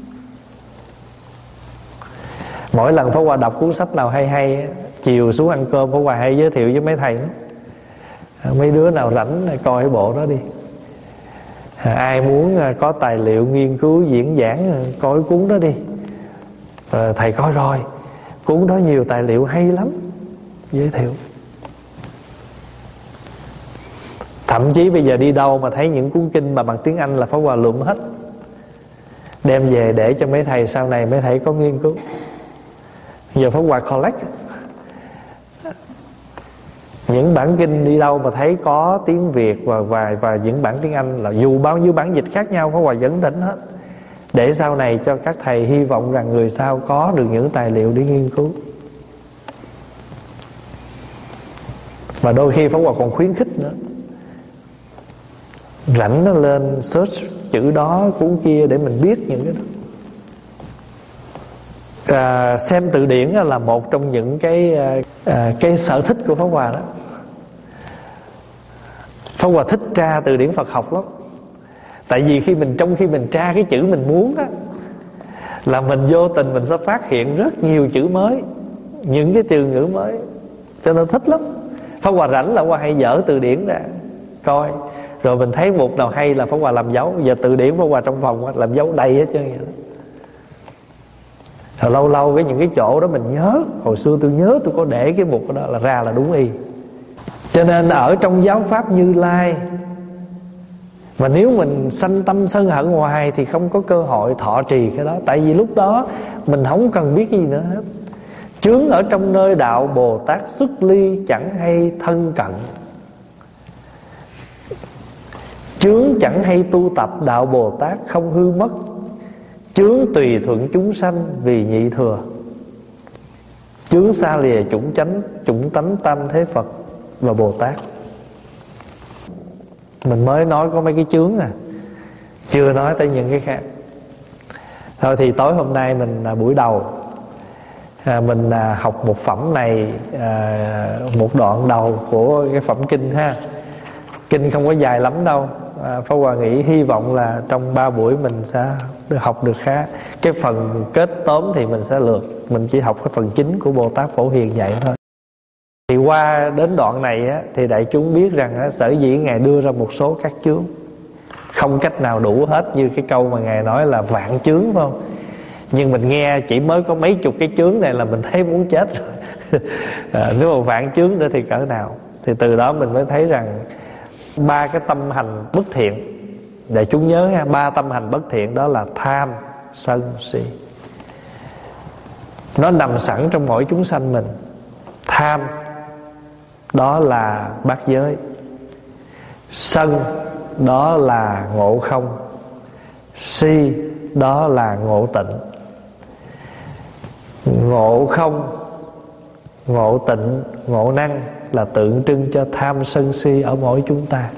Mỗi lần Pháp Hòa đọc cuốn sách nào hay hay, chiều xuống ăn cơm Pháp Hòa hay giới thiệu với mấy thầy lắm. Mấy đứa nào rảnh coi cái bộ đó đi. Ai muốn có tài liệu nghiên cứu diễn giảng, coi cuốn đó đi. à, Thầy coi rồi, cuốn đó nhiều tài liệu hay lắm, giới thiệu. Thậm chí bây giờ đi đâu mà thấy những cuốn kinh mà bằng tiếng Anh là Pháp Hòa lượm hết, đem về để cho mấy thầy sau này mấy thầy có nghiên cứu. Giờ Pháp Hòa collect những bản kinh, đi đâu mà thấy có tiếng Việt và, và, và những bản tiếng Anh, là dù bao nhiêu bản dịch khác nhau Pháp Hòa vẫn đỉnh hết, để sau này cho các thầy hy vọng rằng người sau có được những tài liệu để nghiên cứu. Và đôi khi Pháp Hòa còn khuyến khích nữa, rảnh nó lên search chữ đó cuốn kia để mình biết những cái đó. À, xem từ điển là một trong những cái à, cái sở thích của Pháp Hòa đó. Pháp Hòa thích tra từ điển Phật học lắm. Tại vì khi mình trong khi mình tra cái chữ mình muốn á, là mình vô tình mình sẽ phát hiện rất nhiều chữ mới, những cái từ ngữ mới, cho nên thích lắm. Pháp Hòa rảnh là Hòa hay dở từ điển ra coi, rồi mình thấy một nào hay là Pháp Hòa làm dấu. Giờ từ điển Pháp Hòa trong phòng làm dấu đầy hết trơn vậy đó. Rồi lâu lâu cái những cái chỗ đó mình nhớ, hồi xưa tôi nhớ tôi có để cái mục đó, là ra là đúng y. Cho nên ở trong giáo pháp Như Lai, mà nếu mình sanh tâm sân hận hoài thì không có cơ hội thọ trì cái đó. Tại vì lúc đó mình không cần biết gì nữa hết. Chướng ở trong nơi đạo Bồ Tát xuất ly, chẳng hay thân cận. Chướng chẳng hay tu tập đạo Bồ Tát không hư mất. Chướng tùy thuận chúng sanh vì nhị thừa. Chướng xa lìa chủng chánh, chủng tánh tam thế Phật và Bồ Tát. Mình mới nói có mấy cái chướng à, chưa nói tới những cái khác. Thôi thì tối hôm nay mình à, buổi đầu à, mình à, học một phẩm này, à, một đoạn đầu của cái phẩm kinh ha. Kinh không có dài lắm đâu, à, Pháp Hòa nghĩ hy vọng là trong ba buổi mình sẽ được học được khá. Cái phần kết tóm thì mình sẽ lược, mình chỉ học cái phần chính của Bồ Tát Phổ Hiền vậy thôi. Thì qua đến đoạn này á, thì đại chúng biết rằng á, sở dĩ Ngài đưa ra một số các chướng, không cách nào đủ hết, như cái câu mà Ngài nói là vạn chướng, phải không? Nhưng mình nghe chỉ mới có mấy chục cái chướng này là mình thấy muốn chết rồi. À, nếu mà vạn chướng nữa thì cỡ nào. Thì từ đó mình mới thấy rằng ba cái tâm hành bất thiện, để chúng nhớ ha, ba tâm hành bất thiện đó là tham, sân, si. Nó nằm sẵn trong mỗi chúng sanh mình. Tham đó là bát giới, sân đó là ngộ không, si đó là ngộ tịnh. Ngộ không, ngộ tịnh, ngộ năng là tượng trưng cho tham sân si ở mỗi chúng ta.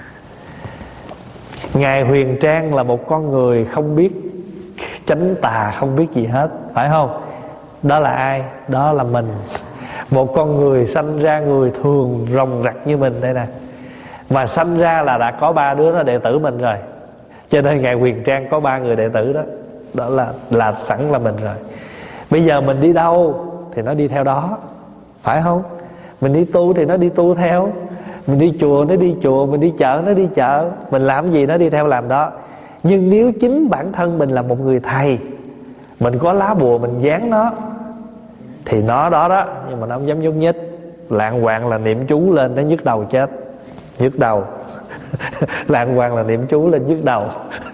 Ngài Huyền Trang là một con người không biết chánh tà, không biết gì hết, phải không? Đó là ai? Đó là mình. Một con người sanh ra người thường ròng rặt như mình đây nè, mà sanh ra là đã có ba đứa nó đệ tử mình rồi. Cho nên Ngài Huyền Trang có ba người đệ tử đó. Đó là là sẵn là mình rồi. Bây giờ mình đi đâu thì nó đi theo đó, phải không? Mình đi tu thì nó đi tu theo, mình đi chùa nó đi chùa, mình đi chợ nó đi chợ, mình làm gì nó đi theo làm đó. Nhưng nếu chính bản thân mình là một người thầy, mình có lá bùa mình dán nó, thì nó đó đó, nhưng mà nó không dám nhúc nhích. Lạng quạng là niệm chú lên nó nhức đầu chết. Nhức đầu. Lạng quạng là niệm chú lên nhức đầu.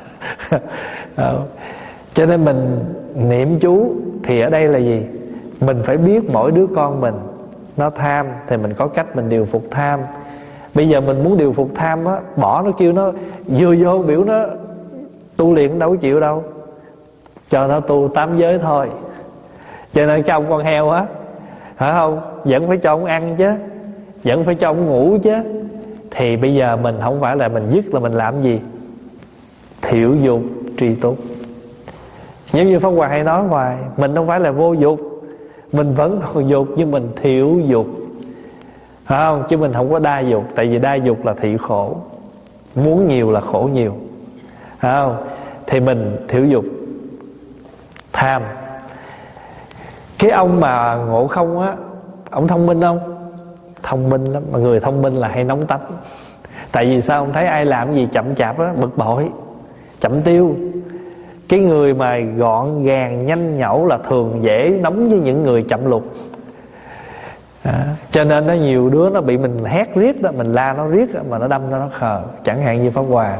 Cho nên mình niệm chú thì ở đây là gì? Mình phải biết mỗi đứa con mình nó tham, thì mình có cách mình điều phục tham. Bây giờ mình muốn điều phục tham á, bỏ nó, kêu nó vừa vô biểu nó tu luyện đâu có chịu đâu, cho nó tu tám giới thôi. Cho nên cái ông con heo á, phải không, vẫn phải cho ông ăn chứ, vẫn phải cho ông ngủ chứ. Thì bây giờ mình không phải là mình dứt, là mình làm gì? Thiểu dục trì túc. Giống như Pháp Hòa hay nói hoài, mình không phải là vô dục, mình vẫn còn dục, nhưng mình thiểu dục, phải không? Chứ mình không có đa dục. Tại vì đa dục là thị khổ, muốn nhiều là khổ nhiều, phải không? Thì mình thiểu dục. Tham. Cái ông mà ngộ không á, ông thông minh không? Thông minh lắm. Mà người thông minh là hay nóng tánh. Tại vì sao? Ông thấy ai làm gì chậm chạp á, bực bội, chậm tiêu. Cái người mà gọn gàng nhanh nhẩu là thường dễ nóng với những người chậm lục. À, cho nên nó nhiều đứa nó bị mình hét riết đó, mình la nó riết đó, mà nó đâm cho nó khờ. Chẳng hạn như Pháp Hòa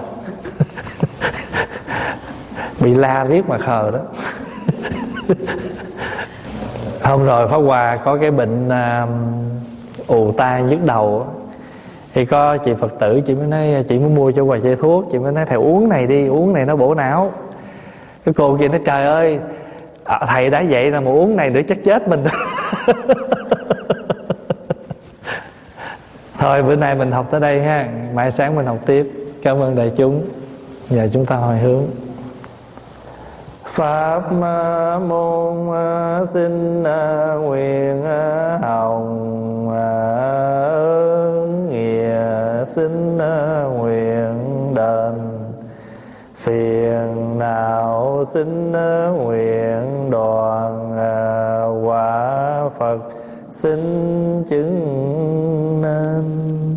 bị la riết mà khờ đó. Hôm rồi Pháp Hòa có cái bệnh uh, ù tai nhức đầu. Thì có chị Phật tử, chị mới nói, chị mới mua cho Hòa chai thuốc. Chị mới nói thầy uống này đi, uống này nó bổ não. Cái cô kia nói trời ơi, à, thầy đã vậy là mà uống này nữa chắc chết mình. Thôi bữa nay mình học tới đây ha, mai sáng mình học tiếp. Cảm ơn đại chúng. Giờ chúng ta hồi hướng. Pháp môn xin nguyện hồng ơn nghĩa xin nguyện đền, phiền não xin nguyện đoạn, quả Phật xin chứng nên.